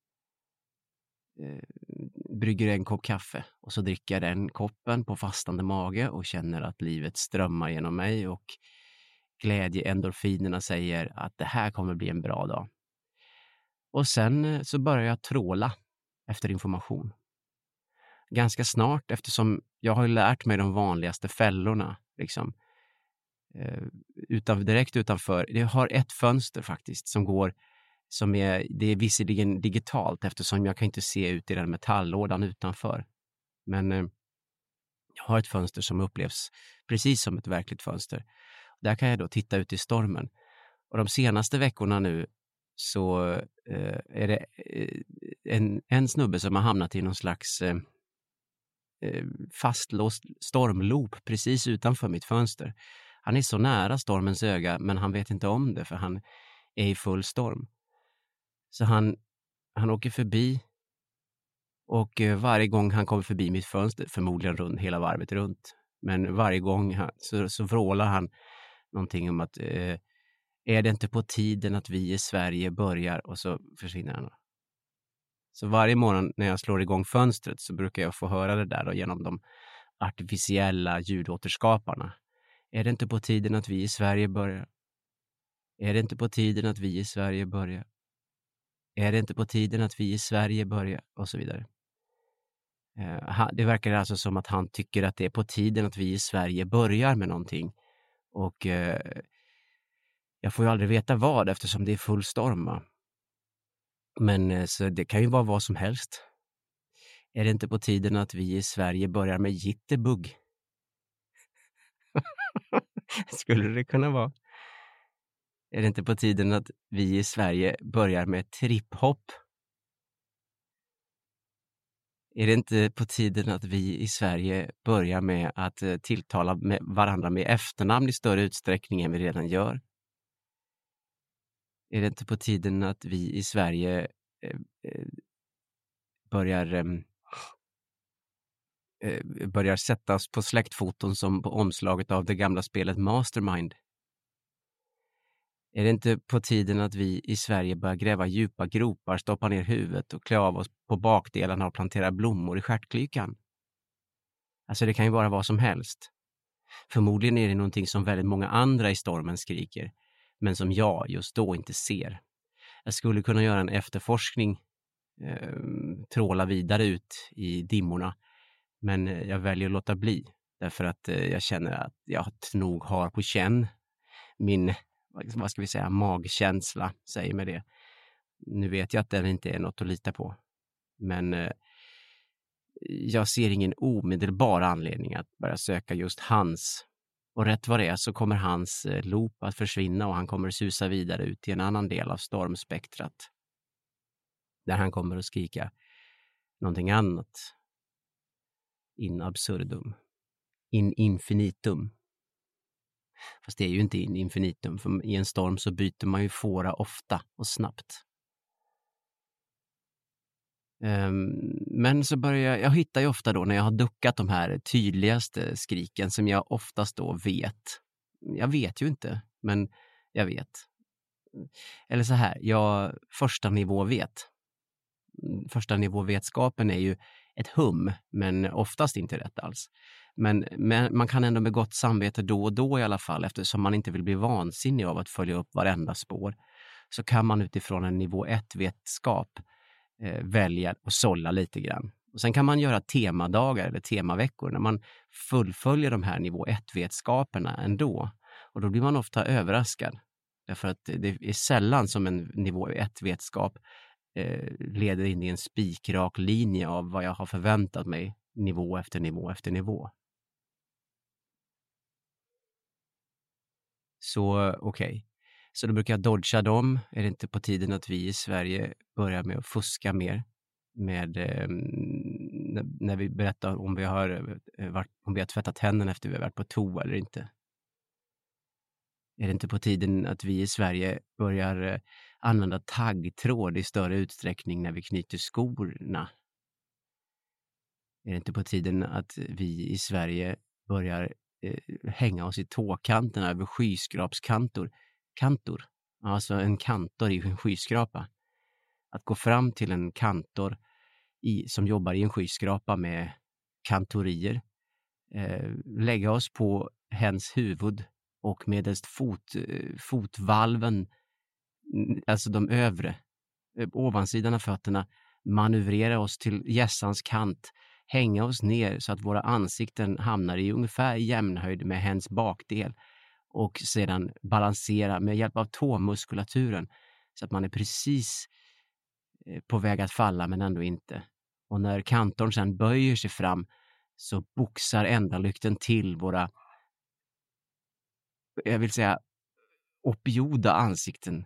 brygger en kopp kaffe. Och så dricker jag den koppen på fastande mage och känner att livet strömmar genom mig. Och glädjeendorfinerna säger att det här kommer bli en bra dag. Och sen så börjar jag tråla efter information. Ganska snart, eftersom jag har lärt mig de vanligaste fällorna. Liksom, eh, utan, direkt utanför. Det har ett fönster faktiskt som går, som är, det är visserligen digitalt eftersom jag kan inte se ut i den metalllådan utanför. Men eh, jag har ett fönster som upplevs precis som ett verkligt fönster. Där kan jag då titta ut i stormen. Och de senaste veckorna nu så eh, är det eh, en, en snubbe som har hamnat i någon slags eh, fastlåst stormloop precis utanför mitt fönster. Han är så nära stormens öga, men han vet inte om det för han är i full storm. Så han, han åker förbi och eh, varje gång han kommer förbi mitt fönster, förmodligen runt hela varvet runt, men varje gång han, så, så vrålar han någonting om att eh, är det inte på tiden att vi i Sverige börjar, och så försvinner han. Så varje morgon när jag slår igång fönstret så brukar jag få höra det där då, genom de artificiella ljudåterskaparna. Är det inte på tiden att vi i Sverige börjar? Är det inte på tiden att vi i Sverige börjar? Är det inte på tiden att vi i Sverige börjar? Och så vidare. Eh, det verkar alltså som att han tycker att det är på tiden att vi i Sverige börjar med någonting. Och eh, jag får ju aldrig veta vad eftersom det är full storm. Va? Men eh, så det kan ju vara vad som helst. Är det inte på tiden att vi i Sverige börjar med jitterbug? Skulle det kunna vara? Är det inte på tiden att vi i Sverige börjar med tripphopp? Är det inte på tiden att vi i Sverige börjar med att tilltala med varandra med efternamn i större utsträckning än vi redan gör? Är det inte på tiden att vi i Sverige eh, börjar, eh, börjar sättas på släktfoton som på omslaget av det gamla spelet Mastermind? Är det inte på tiden att vi i Sverige börjar gräva djupa gropar, stoppa ner huvudet och klä av oss på bakdelarna och plantera blommor i stjärtklykan? Alltså det kan ju vara vad som helst. Förmodligen är det någonting som väldigt många andra i stormen skriker, men som jag just då inte ser. Jag skulle kunna göra en efterforskning, eh, tråla vidare ut i dimmorna, men jag väljer att låta bli. Därför att eh, jag känner att jag nog har på känn min, vad ska vi säga, magkänsla säger mig det. Nu vet jag att den inte är något att lita på. Men eh, jag ser ingen omedelbar anledning att börja söka just hans. Och rätt vad det är så kommer hans eh, loop att försvinna och han kommer susa vidare ut i en annan del av stormspektrat. Där han kommer att skrika någonting annat. In absurdum. In infinitum. Fast det är ju inte in infinitum, för i en storm så byter man ju fåra ofta och snabbt. Um, men så börjar jag, jag hittar ju ofta då när jag har duckat de här tydligaste skriken som jag oftast då vet. Jag vet ju inte, men jag vet. Eller så här, jag första nivå vet. Första nivå vetskapen är ju ett hum, men oftast inte rätt alls. Men, men man kan ändå med gott samvete då och då i alla fall, eftersom man inte vill bli vansinnig av att följa upp varenda spår, så kan man utifrån en nivå ett vetskap eh, välja och sålla lite grann. Och sen kan man göra temadagar eller temaveckor när man fullföljer de här nivå ett vetskaperna ändå. Och då blir man ofta överraskad. Därför att det är sällan som en nivå ett vetskap eh, leder in i en spikrak linje av vad jag har förväntat mig nivå efter nivå efter nivå. Så okej. Okay. Så då brukar jag dodga dem. Är det inte på tiden att vi i Sverige börjar med att fuska mer? Med, eh, när vi berättar om vi har varit, om vi har tvättat händerna efter vi har varit på toa eller inte. Är det inte på tiden att vi i Sverige börjar eh, använda taggtråd i större utsträckning när vi knyter skorna? Är det inte på tiden att vi i Sverige börjar eh, hänga oss i tåkanterna över skyskrapskantor? Kantor, alltså en kantor i en skyskrapa. Att gå fram till en kantor i, som jobbar i en skyskrapa med kantorier. Eh, lägga oss på hens huvud och medelst fot, fotvalven, alltså de övre, ovansidan av fötterna, manövrera oss till gässans kant, hänga oss ner så att våra ansikten hamnar i ungefär jämnhöjd med hens bakdel och sedan balansera med hjälp av tåmuskulaturen så att man är precis på väg att falla men ändå inte. Och när kantorn sedan böjer sig fram så boxar ändalykten till våra, jag vill säga, opioda ansikten.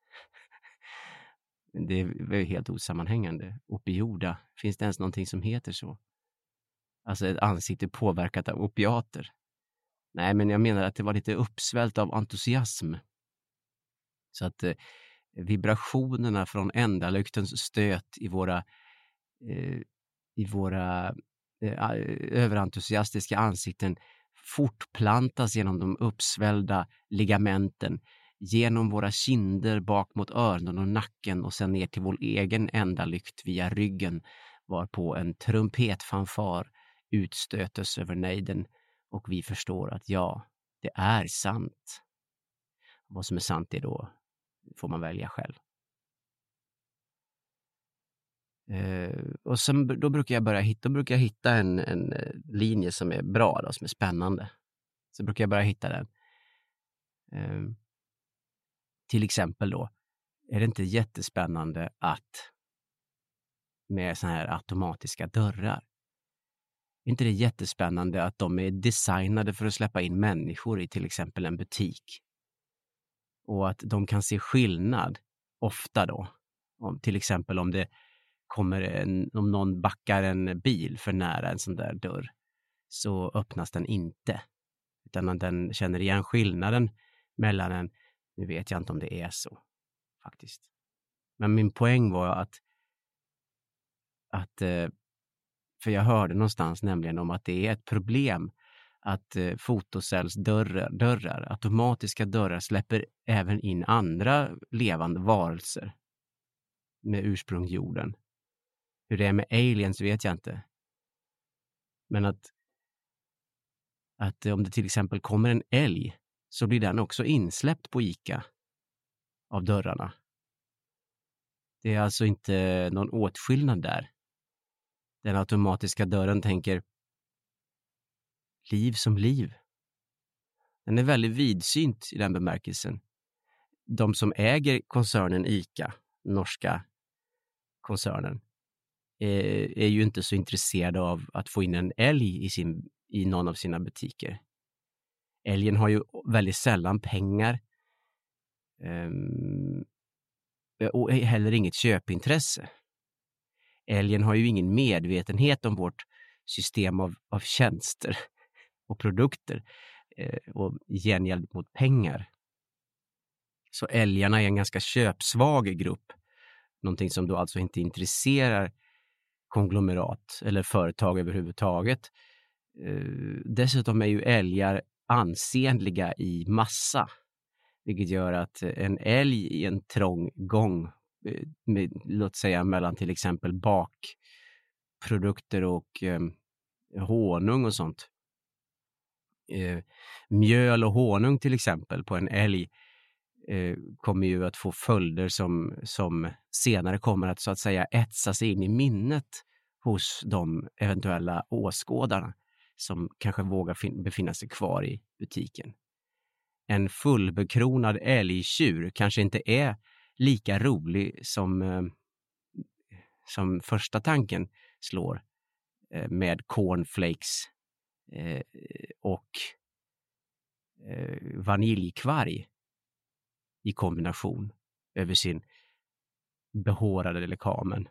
Det är helt osammanhängande. Opioda. Finns det ens någonting som heter så? Alltså ett ansikte påverkat av opiater. Nej, men jag menar att det var lite uppsvällt av entusiasm. Så att eh, vibrationerna från ändalyktens stöt i våra eh, i våra eh, överentusiastiska ansikten fortplantas genom de uppsvällda ligamenten, genom våra kinder bak mot öronen och nacken och sen ner till vår egen ändalykt via ryggen, varpå en trumpetfanfar utstötes över nejden och vi förstår att ja, det är sant. Vad som är sant är då får man välja själv. Eh, och sen då brukar jag börja hitta, då brukar jag hitta en, en linje som är bra då, som är spännande. Så brukar jag börja hitta den. Eh, till exempel då, är det inte jättespännande att med såna här automatiska dörrar? Är inte det jättespännande att de är designade för att släppa in människor i till exempel en butik? Och att de kan se skillnad ofta då. Om, till exempel om det kommer en, om någon backar en bil för nära en sån där dörr, så öppnas den inte. Utan den känner igen skillnaden mellan en, nu vet jag inte om det är så faktiskt. Men min poäng var att att för jag hörde någonstans nämligen om att det är ett problem att eh, fotocellsdörrar, dörrar, automatiska dörrar släpper även in andra levande varelser med ursprung jorden. Hur det är med aliens vet jag inte. Men att, att om det till exempel kommer en älg så blir den också insläppt på ICA av dörrarna. Det är alltså inte någon åtskillnad där. Den automatiska dörren tänker liv som liv. Den är väldigt vidsynt i den bemärkelsen. De som äger koncernen ICA, norska koncernen, är, är ju inte så intresserade av att få in en älg i, sin, i någon av sina butiker. Älgen har ju väldigt sällan pengar um, och heller inget köpintresse. Älgen har ju ingen medvetenhet om vårt system av, av tjänster och produkter eh, och gengäld mot pengar. Så älgarna är en ganska köpsvag grupp. Någonting som då alltså inte intresserar konglomerat eller företag överhuvudtaget. Eh, dessutom är ju älgar ansenliga i massa. Vilket gör att en älg i en trång gång, eh, med, låt säga mellan till exempel bakprodukter och eh, honung och sånt. Eh, mjöl och honung till exempel på en älg eh, kommer ju att få följder som, som senare kommer att så att säga etsas in i minnet hos de eventuella åskådarna som kanske vågar fin- befinna sig kvar i butiken. En fullbekronad älgtjur kanske inte är lika rolig som, eh, som första tanken slår eh, med cornflakes eh, och eh, vaniljkvarg i kombination över sin behårade lekamen.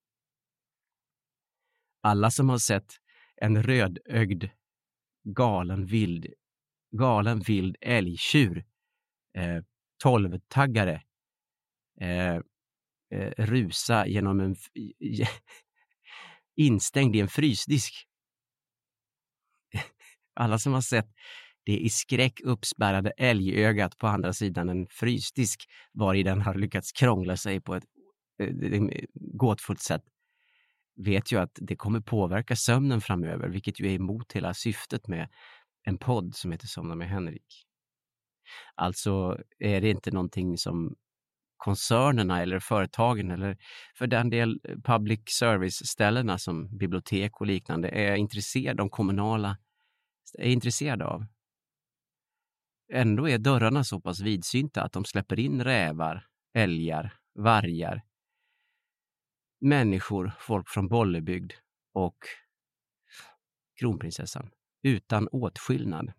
Alla som har sett en rödögd galen vild galen vild älgtjur, eh, tolvtaggare, eh, eh, rusa genom en f- instängd i en frysdisk. Alla som har sett det i skräck uppspärrade älgögat på andra sidan en frysdisk var i den har lyckats krångla sig på ett eh, gåtfullt sätt vet ju att det kommer påverka sömnen framöver, vilket ju är emot hela syftet med en podd som heter Somna med Henrik. Alltså är det inte någonting som koncernerna eller företagen eller för den del public service-ställena som bibliotek och liknande är intresserade, de kommunala är intresserade av. Ändå är dörrarna så pass vidsynta att de släpper in rävar, älgar, vargar, människor, folk från Bollebygd och kronprinsessan utan åtskillnad.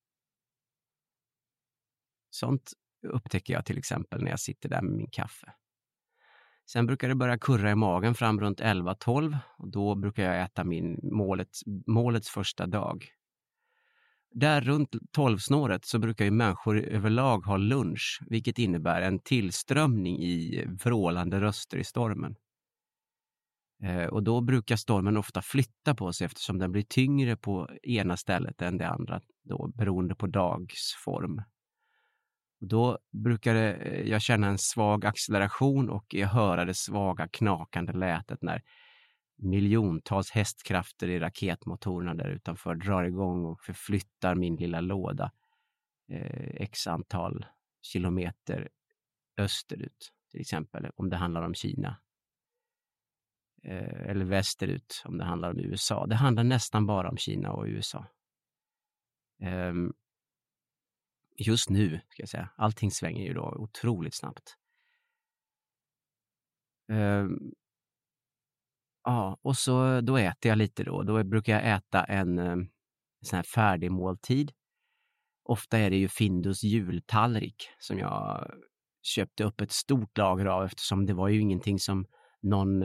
Sånt upptäcker jag till exempel när jag sitter där med min kaffe. Sen brukar det börja kurra i magen fram runt elva tolv och då brukar jag äta min målets, målets första dag. Där runt tolvsnåret så brukar ju människor överlag ha lunch, vilket innebär en tillströmning i vrålande röster i stormen. Eh, och då brukar stormen ofta flytta på sig eftersom den blir tyngre på ena stället än det andra, då, beroende på dagsform. Och då brukar det, jag känna en svag acceleration och jag höra det svaga knakande lätet när miljontals hästkrafter i raketmotorerna där utanför drar igång och förflyttar min lilla låda eh, x antal kilometer österut, till exempel om det handlar om Kina. Eh, eller västerut om det handlar om U S A. Det handlar nästan bara om Kina och U S A. Eh, just nu, ska jag säga. Allting svänger ju då otroligt snabbt. Eh, ja, och så då äter jag lite då. Då brukar jag äta en, en sån här färdig måltid. Ofta är det ju Findus jultallrik som jag köpte upp ett stort lager av eftersom det var ju ingenting som någon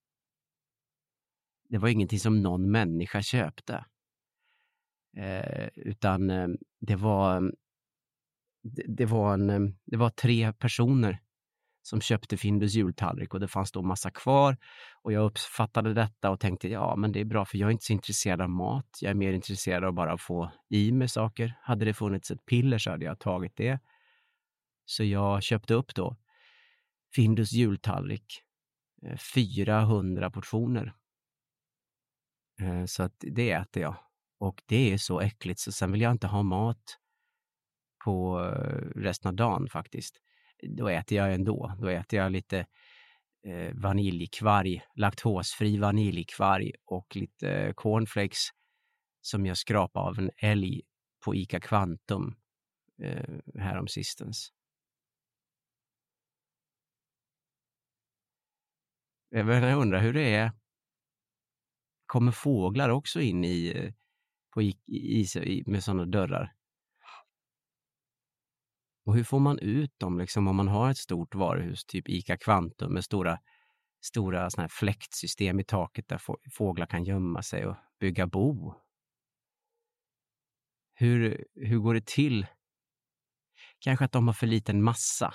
det var ingenting som någon människa köpte. Eh, utan eh, det var det, det var en det var tre personer som köpte Findus jultallrik och det fanns då massa kvar och jag uppfattade detta och tänkte ja men det är bra för jag är inte så intresserad av mat. Jag är mer intresserad av bara att få i mig saker. Hade det funnits ett piller så hade jag tagit det. Så jag köpte upp då Findus jultallrik, fyrahundra portioner. Så att det äter jag. Och det är så äckligt så sen vill jag inte ha mat på resten av dagen faktiskt. Då äter jag ändå. Då äter jag lite eh, vaniljkvarg, laktosfri vaniljkvarg och lite cornflakes som jag skrapar av en älg på Ica Quantum eh, härom sistens. Jag undrar hur det är. Kommer fåglar också in i, på i, i, i, med sådana dörrar? Och hur får man ut dem liksom om man har ett stort varuhus, typ Ica Quantum med stora, stora såna här fläktsystem i taket där fåglar kan gömma sig och bygga bo? Hur, hur går det till? Kanske att de har för liten massa.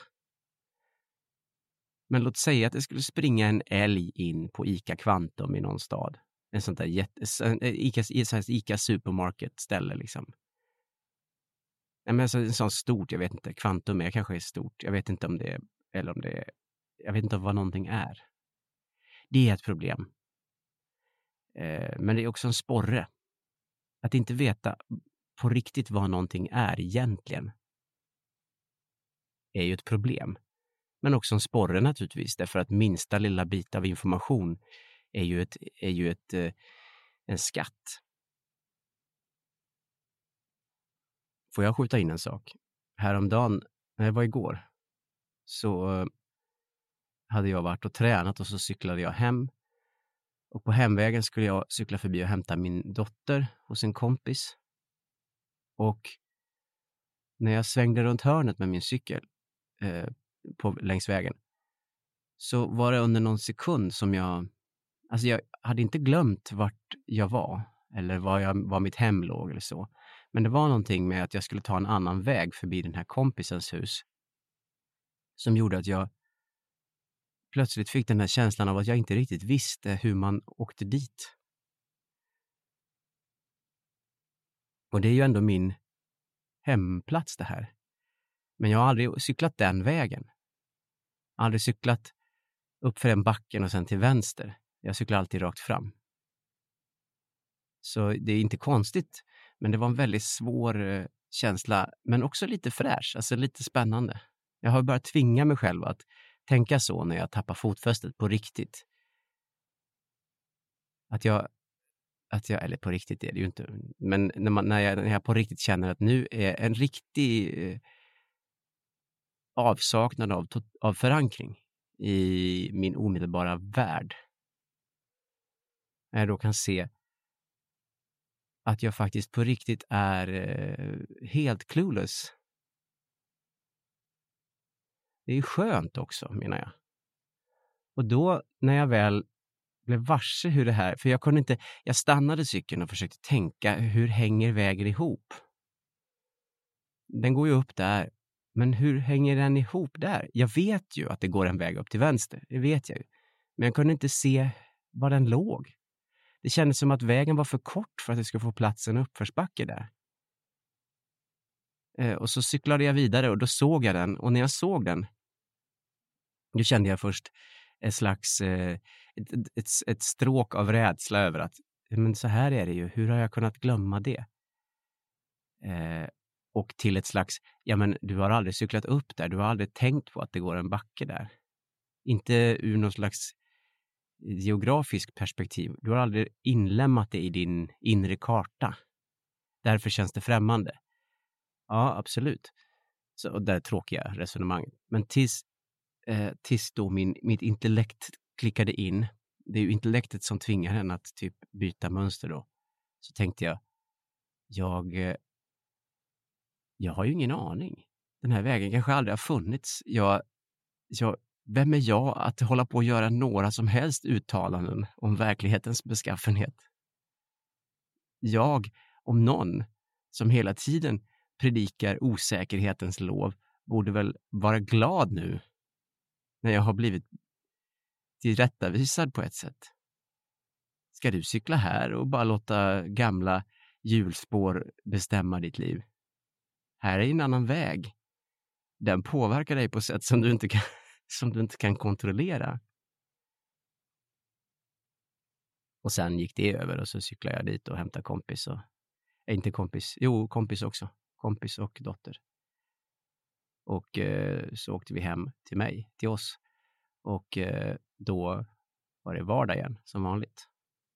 Men låt säga att det skulle springa en älg in på Ica Quantum i någon stad. En sån där jätte, Ica, Ica supermarket ställe liksom. Nej, men alltså en sån stort, jag vet inte, Quantum är kanske är stort. Jag vet inte om det är, eller om det är, jag vet inte vad någonting är. Det är ett problem. Eh, men det är också en sporre. Att inte veta på riktigt vad någonting är egentligen är ju ett problem. Men också en sporre naturligtvis, därför att minsta lilla bit av information är ju, ett, är ju ett, eh, en skatt. Får jag skjuta in en sak? Häromdagen, när det var igår, så hade jag varit och tränat och så cyklade jag hem. Och på hemvägen skulle jag cykla förbi och hämta min dotter hos en kompis. Och när jag svängde runt hörnet med min cykel eh, på, längs vägen så var det under någon sekund som jag, alltså jag hade inte glömt vart jag var eller var, jag, var mitt hem låg eller så. Men det var någonting med att jag skulle ta en annan väg förbi den här kompisens hus som gjorde att jag plötsligt fick den här känslan av att jag inte riktigt visste hur man åkte dit. Och det är ju ändå min hemplats det här. Men jag har aldrig cyklat den vägen. Jag har aldrig cyklat upp för den backen och sen till vänster. Jag cyklar alltid rakt fram. Så det är inte konstigt. Men det var en väldigt svår eh, känsla. Men också lite fräsch. Alltså lite spännande. Jag har bara tvingat mig själv att tänka så när jag tappar fotfästet på riktigt. Att jag, att jag eller på riktigt är det ju inte. Men när, man, när, jag, när jag på riktigt känner att nu är en riktig eh, avsaknad av, av förankring i min omedelbara värld. När jag då kan se att jag faktiskt på riktigt är eh, helt clueless. Det är skönt också, menar jag. Och då, när jag väl blev varse hur det här, för jag kunde inte, jag stannade cykeln och försökte tänka, hur hänger vägen ihop? Den går ju upp där, men hur hänger den ihop där? Jag vet ju att det går en väg upp till vänster, det vet jag ju. Men jag kunde inte se var den låg. Det kändes som att vägen var för kort för att det skulle få plats en uppförsbacke där. Eh, och så cyklade jag vidare och då såg jag den. Och när jag såg den, då kände jag först ett slags eh, ett, ett, ett stråk av rädsla över att men så här är det ju, hur har jag kunnat glömma det? Eh, och till ett slags, ja men du har aldrig cyklat upp där, du har aldrig tänkt på att det går en backe där. Inte ur någon slags geografisk perspektiv. Du har aldrig inlämnat det i din inre karta. Därför känns det främmande. Ja, absolut. Så, och det är tråkiga resonemang. Men tills, eh, tills då min, mitt intellekt klickade in, det är ju intellektet som tvingar henne att typ byta mönster då. Så tänkte jag, jag, eh, jag har ju ingen aning. Den här vägen kanske aldrig har funnits. Jag, jag, vem är jag att hålla på att göra några som helst uttalanden om verklighetens beskaffenhet? Jag, om någon, som hela tiden predikar osäkerhetens lov, borde väl vara glad nu när jag har blivit tillrättavisad på ett sätt. Ska du cykla här och bara låta gamla hjulspår bestämma ditt liv? Här är en annan väg. Den påverkar dig på sätt som du inte kan, som du inte kan kontrollera. Och sen gick det över och så cyklade jag dit och hämtade kompis. Och, äh, inte kompis, jo kompis också. Kompis och dotter. Och eh, så åkte vi hem till mig, till oss. Och eh, då var det vardag igen, som vanligt.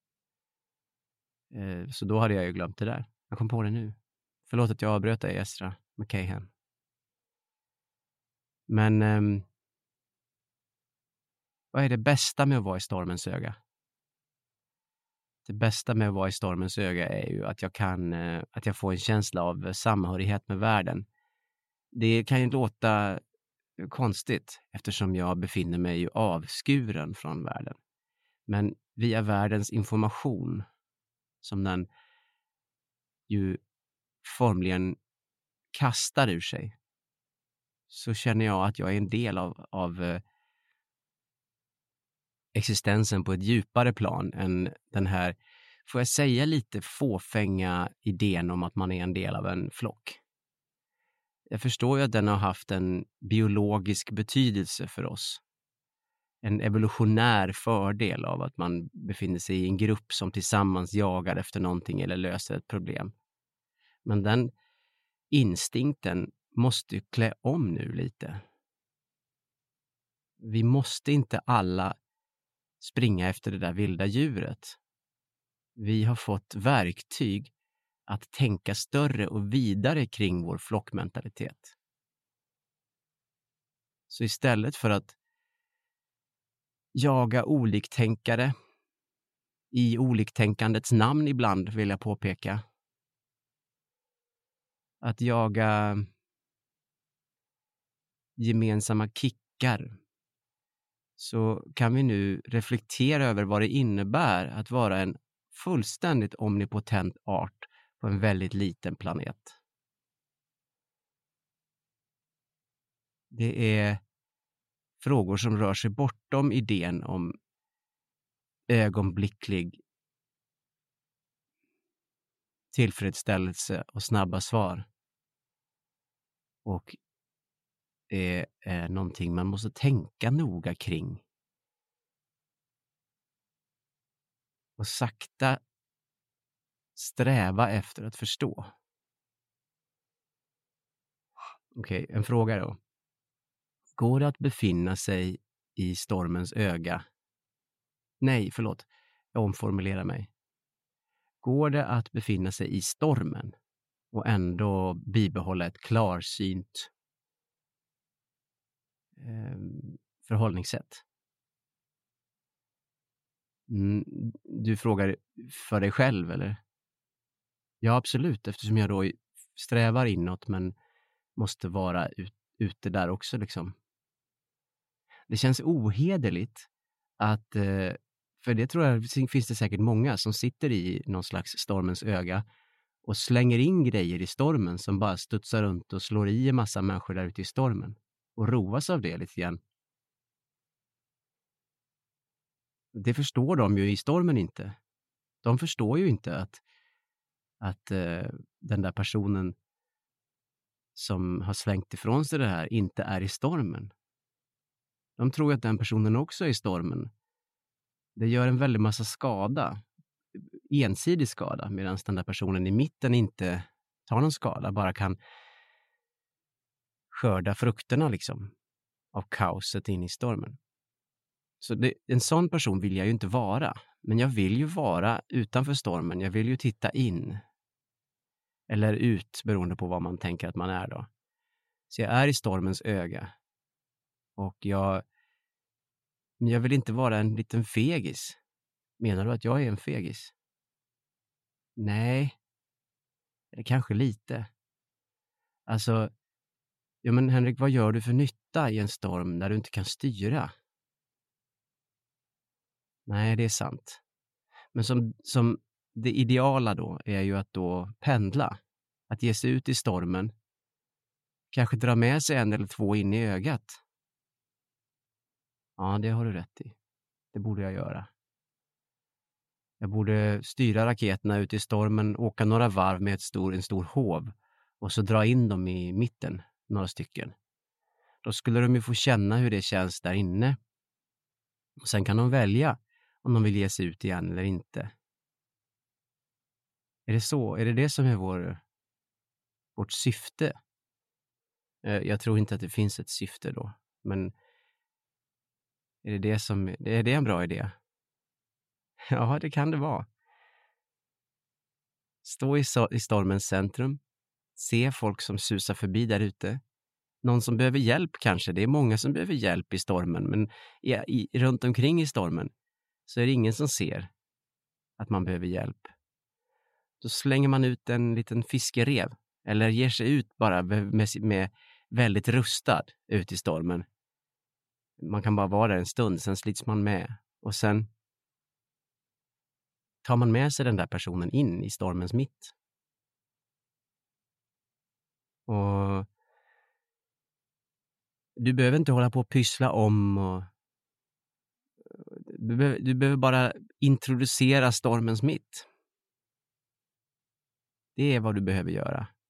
Eh, så då hade jag ju glömt det där. Jag kom på det nu. Förlåt att jag avbröt dig, Estra McCahan. Men eh, vad är det bästa med att vara i stormens öga? Det bästa med att vara i stormens öga är ju att jag kan, eh, att jag får en känsla av samhörighet med världen. Det kan ju låta konstigt eftersom jag befinner mig ju avskuren från världen. Men via världens information, som den ju formligen kastar ur sig, så känner jag att jag är en del av, av eh, existensen på ett djupare plan än den här, får jag säga, lite fåfänga idén om att man är en del av en flock. Jag förstår ju att den har haft en biologisk betydelse för oss. En evolutionär fördel av att man befinner sig i en grupp som tillsammans jagar efter någonting eller löser ett problem. Men den instinkten måste ju klä om nu lite. Vi måste inte alla springa efter det där vilda djuret. Vi har fått verktyg att tänka större och vidare kring vår flockmentalitet. Så istället för att jaga oliktänkare i oliktänkandets namn ibland, vill jag påpeka, att jaga gemensamma kickar, så kan vi nu reflektera över vad det innebär att vara en fullständigt omnipotent art på en väldigt liten planet. Det är frågor som rör sig bortom idén om ögonblicklig tillfredsställelse och snabba svar. Och det är någonting man måste tänka noga kring. Och sakta sträva efter att förstå. Okej, en fråga då. Går det att befinna sig i stormens öga? Nej, förlåt. Jag omformulerar mig. Går det att befinna sig i stormen och ändå bibehålla ett klarsynt eh, förhållningssätt? Mm, du frågar för dig själv, eller? Ja, absolut, eftersom jag då strävar inåt men måste vara ut, ute där också liksom. Det känns ohederligt att, eh, för det tror jag finns det säkert många som sitter i någon slags stormens öga och slänger in grejer i stormen som bara studsar runt och slår i en massa människor där ute i stormen och roas av det lite grann. Det förstår de ju i stormen inte. De förstår ju inte att, att eh, den där personen som har slängt ifrån sig det här inte är i stormen. De tror att den personen också är i stormen. Det gör en väldigt massa skada. Ensidig skada. Medan den där personen i mitten inte tar någon skada. Bara kan skörda frukterna liksom. Av kaoset in i stormen. Så det, en sån person vill jag ju inte vara. Men jag vill ju vara utanför stormen. Jag vill ju titta in. Eller ut, beroende på vad man tänker att man är då. Så jag är i stormens öga. Och jag... Men jag vill inte vara en liten fegis. Menar du att jag är en fegis? Nej. Eller kanske lite. Alltså... Ja men Henrik, vad gör du för nytta i en storm där du inte kan styra? Nej, det är sant. Men som, som det ideala då är ju att då pendla. Att ge sig ut i stormen. Kanske dra med sig en eller två in i ögat. Ja, det har du rätt i. Det borde jag göra. Jag borde styra raketerna ut i stormen, åka några varv med ett stor, en stor hov och så dra in dem i mitten, några stycken. Då skulle de ju få känna hur det känns där inne. Och sen kan de välja om de vill ge sig ut igen eller inte. Är det så? Är det det som är vår, vårt syfte? Jag tror inte att det finns ett syfte då. Men är det det som, är det en bra idé? Ja, det kan det vara. Stå i, i stormens centrum. Se folk som susar förbi där ute. Någon som behöver hjälp kanske. Det är många som behöver hjälp i stormen. Men i, i, runt omkring i stormen så är det ingen som ser att man behöver hjälp. Då slänger man ut en liten fiskerev. Eller ger sig ut bara med, med väldigt rustad ut i stormen. Man kan bara vara där en stund. Sen slits man med. Och sen tar man med sig den där personen in i stormens mitt. Och du behöver inte hålla på och pyssla om. Och du, behöver, du behöver bara introducera stormens mitt. Det är vad du behöver göra.